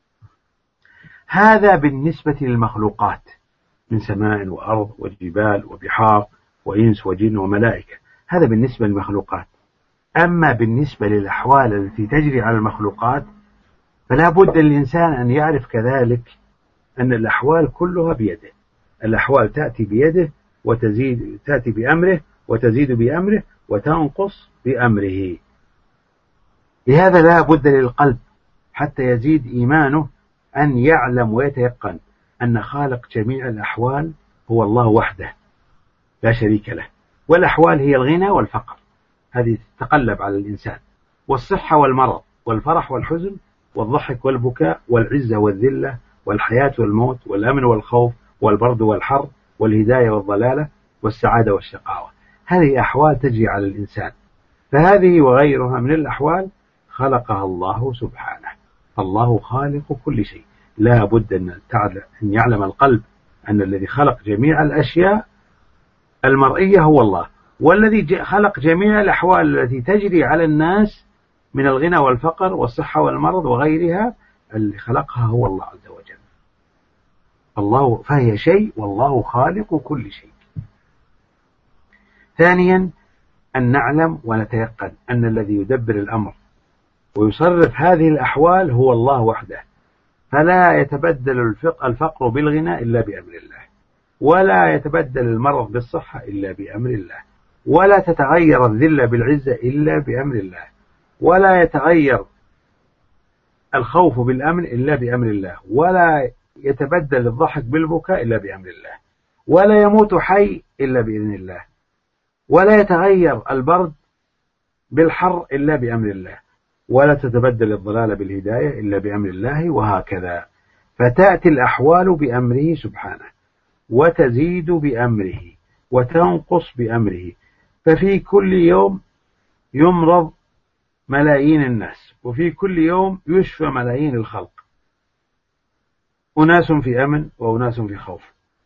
هذا بالنسبة للمخلوقات من سماء وأرض وجبال وبحار وإنس وجن وملائكة، هذا بالنسبة للمخلوقات. أما بالنسبة للأحوال التي تجري على المخلوقات فلا بد للإنسان أن يعرف كذلك أن الأحوال كلها بيده. الأحوال تأتي بيده وتزيد، تأتي بأمره وتزيد بأمره وتنقص بأمره. لهذا لا بد للقلب حتى يزيد إيمانه أن يعلم ويتيقن أن خالق جميع الأحوال هو الله وحده لا شريك له. والأحوال هي الغنى والفقر، هذه تتقلب على الإنسان، والصحة والمرض، والفرح والحزن، والضحك والبكاء، والعزة والذلة، والحياة والموت، والأمن والخوف، والبرد والحر، والهداية والضلالة، والسعادة والشقاوة. هذه أحوال تجري على الإنسان، فهذه وغيرها من الأحوال خلقها الله سبحانه. فالله خالق كل شيء. لا بد أن يعلم القلب أن الذي خلق جميع الأشياء المرئية هو الله، والذي خلق جميع الأحوال التي تجري على الناس من الغنى والفقر والصحة والمرض وغيرها، اللي خلقها هو الله عز وجل. الله فهي شيء والله خالق كل شيء. ثانيا أن نعلم ونتيقن أن الذي يدبر الأمر ويصرف هذه الأحوال هو الله وحده، فلا يتبدل الفقر بالغنى إلا بأمر الله، ولا يتبدل المرض بالصحة إلا بأمر الله، ولا تتغير الذلة بالعزة إلا بأمر الله، ولا يتغير الخوف بالأمن إلا بأمر الله، ولا يتبدل الضحك بالبكاء إلا بأمر الله، ولا يموت حي إلا بإذن الله، ولا يتغير البرد بالحر إلا بأمر الله، ولا تتبدل الضلال بالهداية إلا بأمر الله، وهكذا. فتأتي الأحوال بأمره سبحانه، وتزيد بأمره، وتنقص بأمره. ففي كل يوم يمرض ملايين الناس، وفي كل يوم يشفى ملايين الخلق، أناس في أمن وأناس في خوف،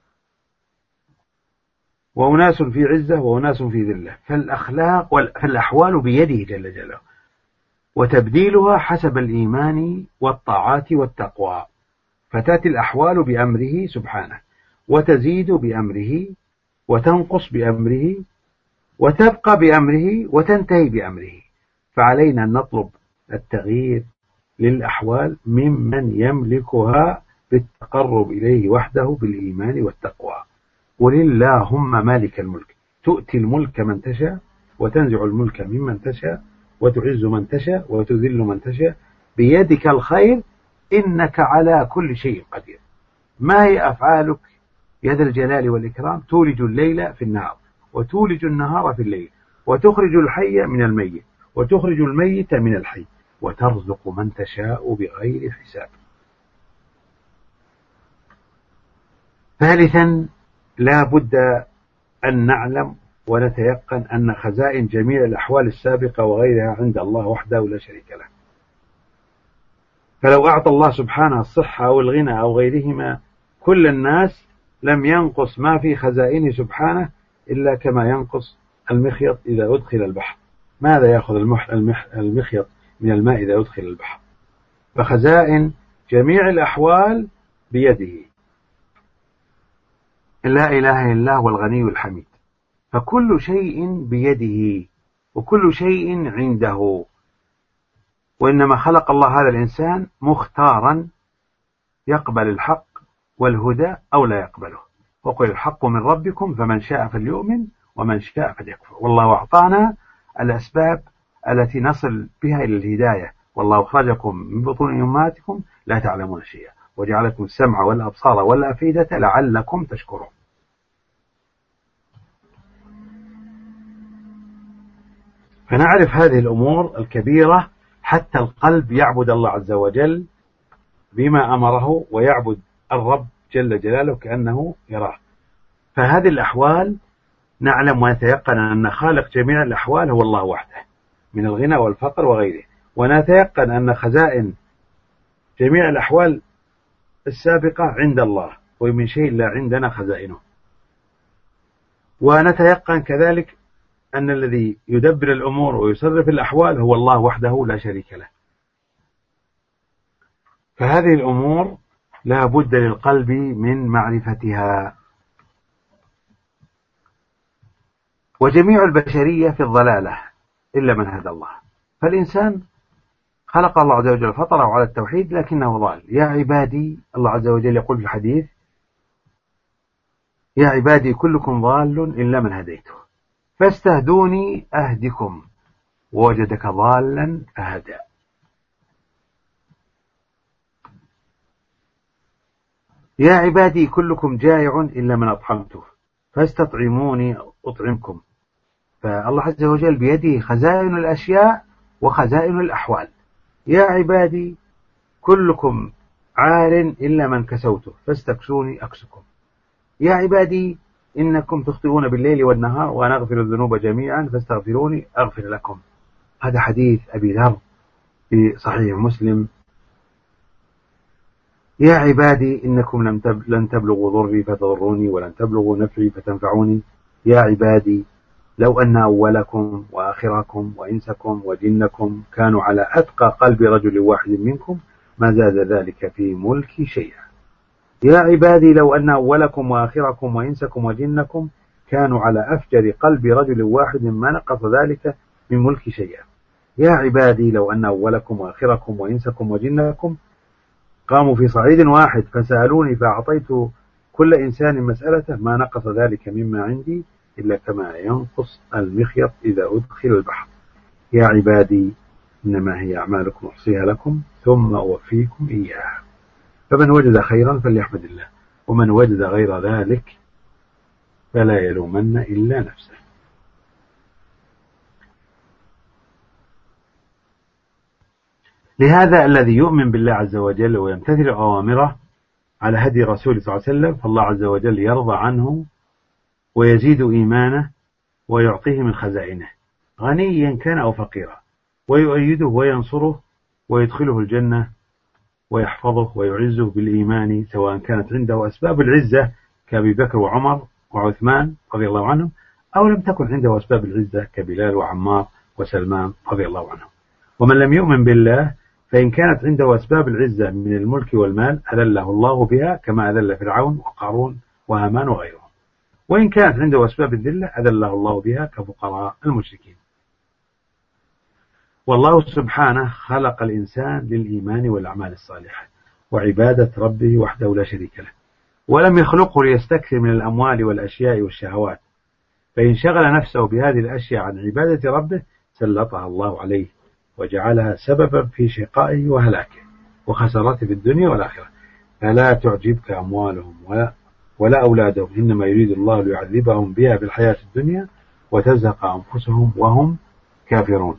وأناس في عزة وأناس في ذلة. فالأخلاق والأحوال بيده جل جلاله، وتبديلها حسب الإيمان والطاعات والتقوى. فتأتي الأحوال بأمره سبحانه، وتزيد بأمره، وتنقص بأمره، وتبقى بأمره، وتنتهي بأمره. فعلينا أن نطلب التغيير للأحوال ممن يملكها بالتقرب إليه وحده بالإيمان والتقوى. قل اللهم مالك الملك تؤتي الملك من تشاء، وتنزع الملك ممن تشاء، وتعز من تشاء، وتذل من تشاء، بيدك الخير إنك على كل شيء قدير. ما هي أفعالك يا ذا الجلال والإكرام؟ تولج الليل في النهار، وتولج النهار في الليل، وتخرج الحي من الميت، وتخرج الميت من الحي، وترزق من تشاء بغير حساب. ثالثا لا بد أن نعلم ونتيقن أن خزائن جميع الأحوال السابقة وغيرها عند الله وحده لا شريك له. فلو أعطى الله سبحانه الصحة أو الغنى أو غيرهما كل الناس لم ينقص ما في خزائنه سبحانه إلا كما ينقص المخيط إذا أدخل البحر. ماذا يأخذ المخيط من الماء إذا أدخل البحر؟ فخزائن جميع الأحوال بيده، لا إله إلا هو الغني الحميد. فكل شيء بيده وكل شيء عنده، وإنما خلق الله هذا الإنسان مختارا يقبل الحق والهدى أو لا يقبله. وقل الحق من ربكم فمن شاء فليؤمن ومن شاء فليكفر. والله أعطانا الأسباب التي نصل بها إلى الهداية. والله أخرجكم من بطون أمهاتكم لا تعلمون شيئا وجعلكم السمع والأبصار والأفئدة لعلكم تشكرون. فنعرف هذه الأمور الكبيرة حتى القلب يعبد الله عز وجل بما أمره ويعبد الرب جل جلاله كأنه يراه. فهذه الأحوال نعلم ونتيقن أن خالق جميع الأحوال هو الله وحده من الغنى والفقر وغيره، ونتيقن أن خزائن جميع الأحوال السابقة عند الله ومن شيء لا عندنا خزائنه. ونتيقن كذلك أن الذي يدبر الأمور ويصرف الأحوال هو الله وحده لا شريك له. فهذه الأمور لا بد للقلب من معرفتها. وجميع البشرية في الضلالة إلا من هدى الله. فالإنسان خلق الله عز وجل فطره على التوحيد لكنه ضال. يا عبادي، الله عز وجل يقول في الحديث: يا عبادي كلكم ضال إلا من هديته فاستهدوني أهدكم ووجدك ضالا فهدى. يا عبادي كلكم جائع إلا من أطعمته فاستطعموني أطعمكم. فالله عز وجل بيده خزائن الأشياء وخزائن الأحوال. يا عبادي كلكم عار إلا من كسوته فاستكسوني أكسكم. يا عبادي إنكم تخطئون بالليل والنهار وأنا أغفر الذنوب جميعا فاستغفروني أغفر لكم. هذا حديث أبي ذر في صحيح مسلم. يا عبادي إنكم لن تبلغوا ضري فتضروني ولن تبلغوا نفعي فتنفعوني. يا عبادي لو أن أولكم وآخركم وإنسكم وجنكم كانوا على أتقى قلب رجل واحد منكم ما زاد ذلك في ملكي شيئا. يا عبادي لو أن أولكم وآخركم وإنسكم وجنكم كانوا على أفجر قلب رجل واحد ما نقص ذلك من ملكي شيئا. يا عبادي لو أن أولكم وآخركم وإنسكم وجنكم قاموا في صعيد واحد فسألوني فأعطيت كل إنسان مسألته ما نقص ذلك مما عندي إلا كما ينقص المخيط إذا أدخل البحر. يا عبادي إنما هي أعمالكم أحصيها لكم ثم أوفيكم إياها فمن وجد خيرا فليحمد الله ومن وجد غير ذلك فلا يلومن إلا نفسه. لهذا الذي يؤمن بالله عز وجل ويمتثل أوامره على هدي رسوله صلى الله عليه وسلم فالله عز وجل يرضى عنه ويزيد إيمانه ويعطيه من خزائنه غنيا كان أو فقيرا ويؤيده وينصره ويدخله الجنة ويحفظه ويعزه بالإيمان سواء كانت عنده أسباب العزة كأبي بكر وعمر وعثمان رضي الله عنهم أو لم تكن عنده أسباب العزة كبلال وعمار وسلمان رضي الله عنهم. ومن لم يؤمن بالله فإن كانت عنده أسباب العزة من الملك والمال أذله الله بها كما أذل فرعون وقارون وهامان وغيرهم، وإن كانت عنده أسباب الذلة أذله الله بها كفقراء المشركين. والله سبحانه خلق الإنسان للإيمان والأعمال الصالحة وعبادة ربه وحده لا شريك له، ولم يخلقه ليستكثر من الأموال والأشياء والشهوات، فإن شغل نفسه بهذه الأشياء عن عبادة ربه سلطها الله عليه وجعلها سببا في شقائه وهلاكه وخسارته في الدنيا والآخرة. فلا تعجبك أموالهم ولا, ولا أولادهم إنما يريد الله ليعذبهم بها في الحياة الدنيا وتزهق أنفسهم وهم كافرون.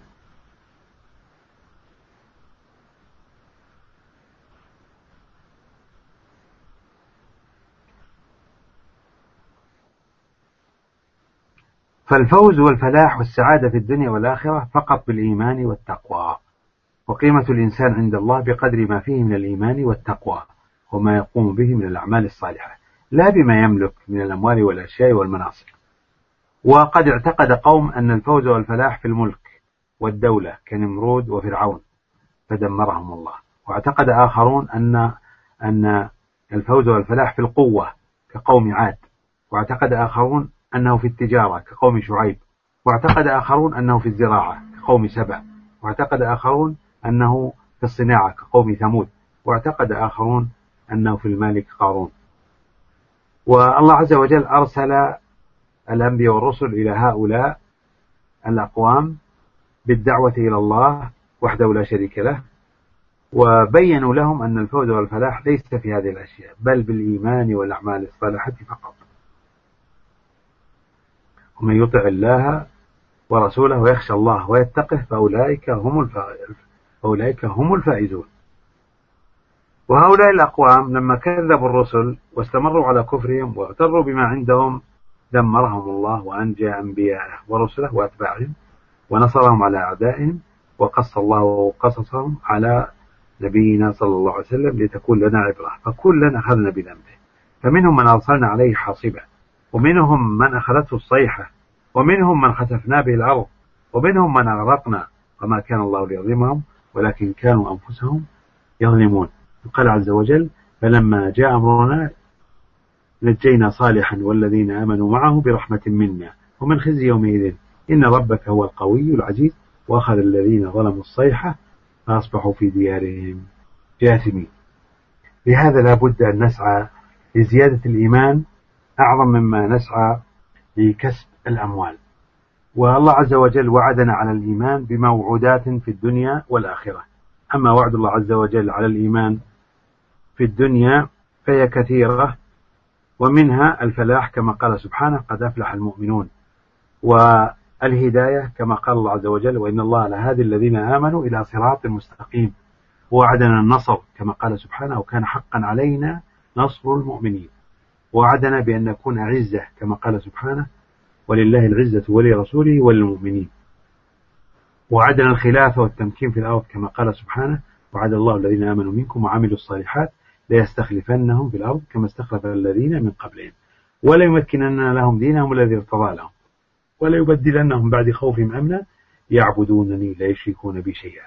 فالفوز والفلاح والسعادة في الدنيا والآخرة فقط بالإيمان والتقوى، وقيمة الإنسان عند الله بقدر ما فيه من الإيمان والتقوى وما يقوم به من الأعمال الصالحة لا بما يملك من الأموال والأشياء والمناصب. وقد اعتقد قوم أن الفوز والفلاح في الملك والدولة كنمرود وفرعون فدمرهم الله، واعتقد آخرون أن أن الفوز والفلاح في القوة كقوم عاد، واعتقد آخرون أنه في التجارة كقوم شعيب، واعتقد آخرون أنه في الزراعة كقوم سبع، واعتقد آخرون أنه في الصناعة كقوم ثمود، واعتقد آخرون أنه في المال كقارون. والله عز وجل أرسل الأنبياء والرسل إلى هؤلاء الأقوام بالدعوة إلى الله وحده لا شريك له، وبينوا لهم أن الفوز والفلاح ليس في هذه الأشياء بل بالإيمان والأعمال الصالحة فقط. ومن يطع الله ورسوله ويخشى الله ويتقه فأولئك هم فأولئك هم الفائزون. وهؤلاء الأقوام لما كذبوا الرسل واستمروا على كفرهم واغتروا بما عندهم دمرهم الله وأنجى أنبياءه ورسله وأتباعهم ونصرهم على أعدائهم، وقص الله قصصهم على نبينا صلى الله عليه وسلم لتكون لنا عبرة. فكلا أخذنا بذنبه، فمنهم من أرسلنا عليه حاصبا، ومنهم من أخذته الصيحة، ومنهم من خسفنا به الأرض، ومنهم من أغرقنا، وما كان الله ليظلمهم ولكن كانوا أنفسهم يظلمون. قال عز وجل: فلما جاء أمرنا نجينا صالحا والذين آمنوا معه برحمة منا ومن خزي يومئذ إن ربك هو القوي العزيز وأخذ الذين ظلموا الصيحة فأصبحوا في ديارهم جاثمين. لهذا لا بد أن نسعى لزيادة الإيمان أعظم مما نسعى لكسب الأموال. والله عز وجل وعدنا على الإيمان بموعودات في الدنيا والآخرة. أما وعد الله عز وجل على الإيمان في الدنيا فهي كثيرة، ومنها الفلاح كما قال سبحانه: قد أفلح المؤمنون، والهداية كما قال الله عز وجل: وإن الله لهادي الذين آمنوا إلى صراط مستقيم. ووعدنا النصر كما قال سبحانه: وكان حقا علينا نصر المؤمنين. ووعدنا بأن نكون أعزة كما قال سبحانه: ولله العزة ولرسوله وللمؤمنين. ووعدنا الخلافة والتمكين في الأرض كما قال سبحانه: وعد الله الذين آمنوا منكم وعملوا الصالحات ليستخلفنهم في الأرض كما استخلف الذين من قبلهم وليمكنن لهم دينهم الذي ارتضى لهم وليبدلنهم بعد خوفهم أمنا يعبدونني لا يشركون بي شيئا.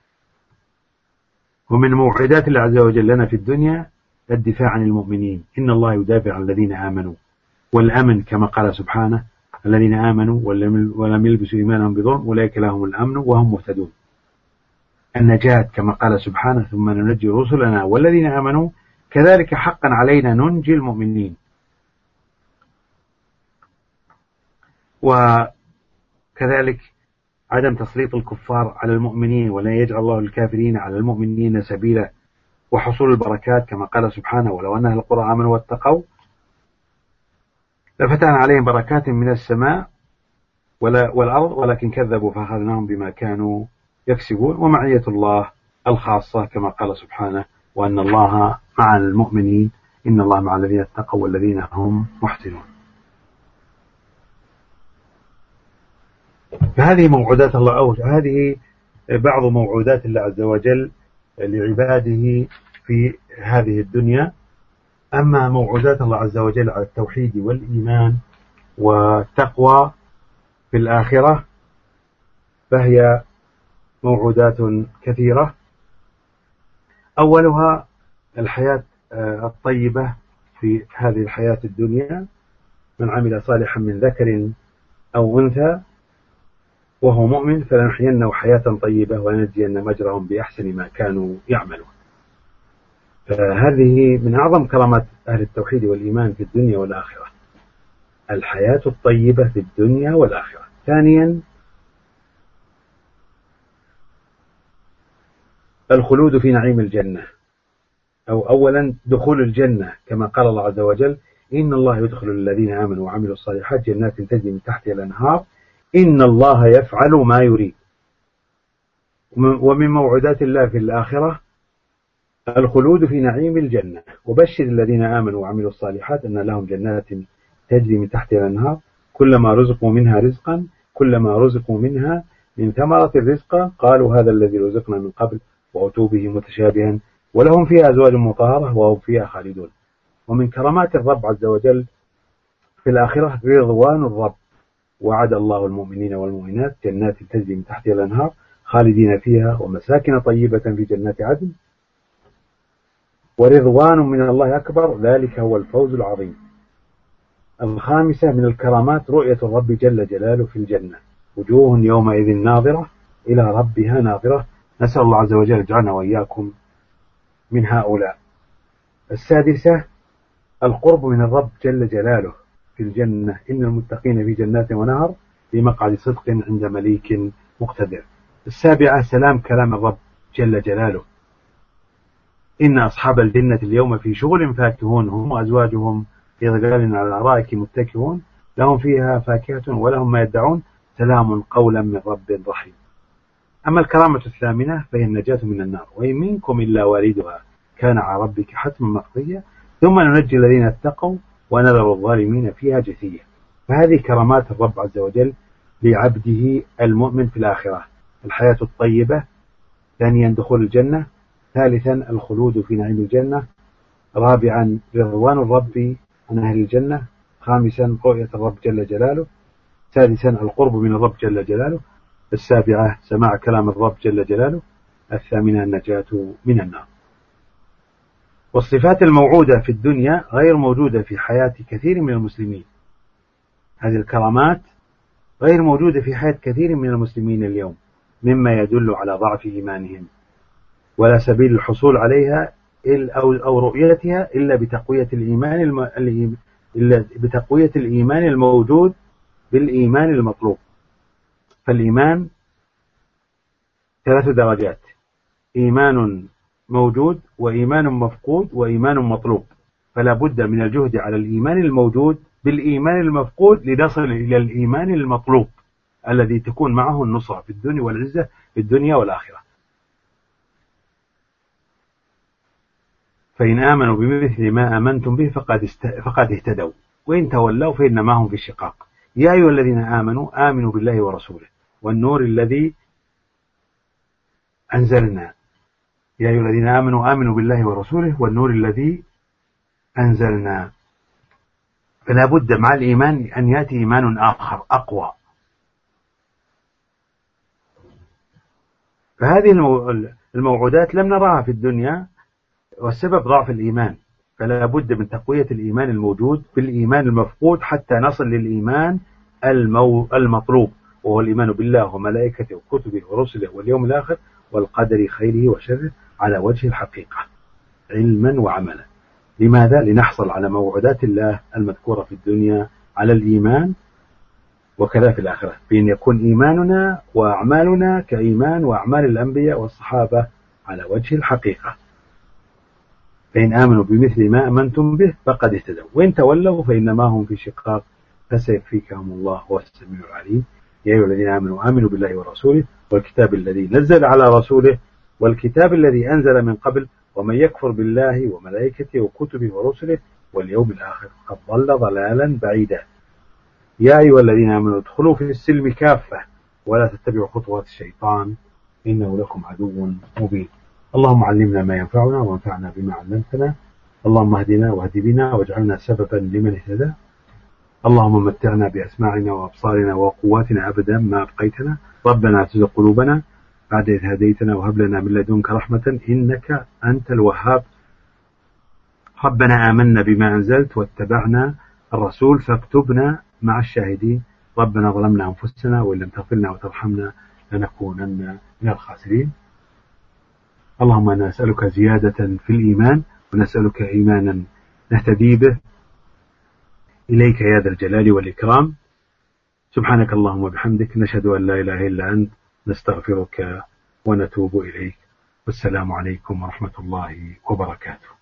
ومن موعدات الله عز وجل لنا في الدنيا الدفاع عن المؤمنين: إن الله يدافع عن الذين آمنوا. والأمن كما قال سبحانه: الذين آمنوا ولم يلبسوا إيمانهم بظلم أولئك لهم الأمن وهم مهتدون. النجاة كما قال سبحانه: ثم ننجي رسلنا والذين آمنوا كذلك حقا علينا ننجي المؤمنين. وكذلك عدم تسليط الكفار على المؤمنين، ولا يجعل الله الكافرين على المؤمنين سبيلا. وحصول البركات كما قال سبحانه: ولو أن أهل القرى آمنوا واتقوا لفتحنا عليهم بركات من السماء والأرض ولكن كذبوا فأخذناهم بما كانوا يكسبون. ومعية الله الخاصة كما قال سبحانه: وأن الله مع المؤمنين إن الله مع الذين اتقوا والذين هم محسنون. فهذه موعودات الله، أو هذه بعض موعودات الله عز وجل لعباده في هذه الدنيا. أما موعودات الله عز وجل على التوحيد والإيمان والتقوى في الآخرة فهي موعودات كثيرة. أولها الحياة الطيبة في هذه الحياة الدنيا: من عمل صالحا من ذكر أو أنثى وهو مؤمن فلنحيينه حياة طيبة ولنجزين مجرهم بأحسن ما كانوا يعملون. فهذه من أعظم كرامات أهل التوحيد والإيمان في الدنيا والآخرة، الحياة الطيبة في الدنيا والآخرة. ثانيا الخلود في نعيم الجنة، أو أولا دخول الجنة كما قال الله عز وجل: إن الله يدخل الذين آمنوا وعملوا الصالحات جنات تجري من تحتها الأنهار إن الله يفعل ما يريد. ومن موعودات الله في الآخرة الخلود في نعيم الجنة. وبشر الذين آمنوا وعملوا الصالحات أن لهم جنات تجري من تحتها الأنهار كلما رزقوا منها رزقا كلما رزقوا منها من ثمرة الرزق قالوا هذا الذي رزقنا من قبل وأتوا به متشابها ولهم فيها أزواج مطهرة وهم فيها خالدون. ومن كرامات الرب عز وجل في الآخرة رضوان الرب. وعد الله المؤمنين والمؤمنات جنات تجري من تحتها الأنهار خالدين فيها ومساكن طيبة في جنات عدن ورضوان من الله أكبر ذلك هو الفوز العظيم. الخامسة من الكرامات رؤية الرب جل جلاله في الجنة: وجوه يومئذ ناظرة إلى ربها ناظرة. نسأل الله عز وجل يجعلنا وإياكم من هؤلاء. السادسة القرب من الرب جل جلاله في الجنة، إن المتقين في جنات ونهر في مقعد صدق عند مليك مقتدر. السابعة سلام كلام الرب جل جلاله، إن أصحاب الجنة اليوم في شغل فاكهون هم وأزواجهم في ظلال على الأرائك متكئون لهم فيها فاكهة ولهم ما يدعون سلام قولا من رب رحيم. أما الكرامة الثامنة فهي النجاة من النار، وإن منكم إلا واردها كان على ربك حتما مقضيا ثم ننجي الذين اتقوا ونذر الظالمين فيها جثيا. فهذه كرامات الرب عز وجل لعبده المؤمن في الآخرة: الحياة الطيبة، ثانيا دخول الجنة، ثالثا الخلود في نعيم الجنة، رابعا رضوان الرب عن أهل الجنة، خامسا رؤية الرب جل جلاله، سادسا القرب من الرب جل جلاله، السابعة سماع كلام الرب جل جلاله، الثامنة النجاة من النار. والصفات الموعودة في الدنيا غير موجودة في حياة كثير من المسلمين. هذه الكرامات غير موجودة في حياة كثير من المسلمين اليوم، مما يدل على ضعف إيمانهم، ولا سبيل الحصول عليها أو رؤيتها إلا بتقوية الإيمان الم... إلا بتقوية الإيمان الموجود بالإيمان المطلوب. فالإيمان ثلاث درجات: إيمان موجود، وإيمان مفقود، وإيمان مطلوب. فلا بد من الجهد على الإيمان الموجود بالإيمان المفقود لنصل إلى الإيمان المطلوب الذي تكون معه النصرة في الدنيا والعزة في الدنيا والآخرة. فإن آمنوا بمثل ما آمنتم به فقد, است... فقد اهتدوا وإن تولوا فإنما هم في الشقاق. يا أيها الذين آمنوا آمنوا بالله ورسوله والنور الذي أنزلنا يا أيها الذين آمنوا آمنوا بالله ورسوله والنور الذي أنزلنا. فلا بد مع الإيمان أن يأتي إيمان آخر أقوى. فهذه الموعودات لم نراها في الدنيا، والسبب ضعف الإيمان. فلا بد من تقوية الإيمان الموجود بالإيمان المفقود حتى نصل للإيمان المو... المطلوب، وهو الإيمان بالله وملائكته وكتبه ورسله واليوم الآخر والقدر خيره وشره على وجه الحقيقة علما وعملا. لماذا؟ لنحصل على موعودات الله المذكورة في الدنيا على الإيمان، وكذا في الآخرة، بأن يكون إيماننا وأعمالنا كإيمان وأعمال الأنبياء والصحابة على وجه الحقيقة. فإن آمنوا بمثل ما آمنتم به فقد اهتدوا وإن تولوا فإنما هم في شقاق فسيكفيكهم الله هو السميع العليم. يا أيها الذين آمنوا آمنوا بالله ورسوله والكتاب الذي نزل على رسوله والكتاب الذي أنزل من قبل ومن يكفر بالله وملائكته وكتبه ورسله واليوم الآخر قد ضل ضلالا بعيدا. يا أيها الذين آمنوا ادخلوا في السلم كافة ولا تتبعوا خطوات الشيطان إنه لكم عدو مبين. اللهم علمنا ما ينفعنا وانفعنا بما علمتنا. اللهم اهدنا واهد بنا واجعلنا سببا لمن اهتدى. اللهم متعنا بأسماعنا وأبصارنا وقواتنا أبدا ما أبقيتنا. ربنا لا تزغ قلوبنا بعد إذ هديتنا وهب لنا من لدنك رحمة إنك أنت الوهاب. ربنا آمنا بما أنزلت واتبعنا الرسول فاكتبنا مع الشاهدين. ربنا ظلمنا أنفسنا وإن لم تغفر لنا وترحمنا لنكونن من الخاسرين. اللهم أنا نسألك زيادة في الإيمان ونسألك إيمانا نهتدي به إليك يا ذا الجلال والإكرام. سبحانك اللهم وبحمدك نشهد أن لا إله إلا أنت نستغفرك ونتوب إليك. والسلام عليكم ورحمة الله وبركاته.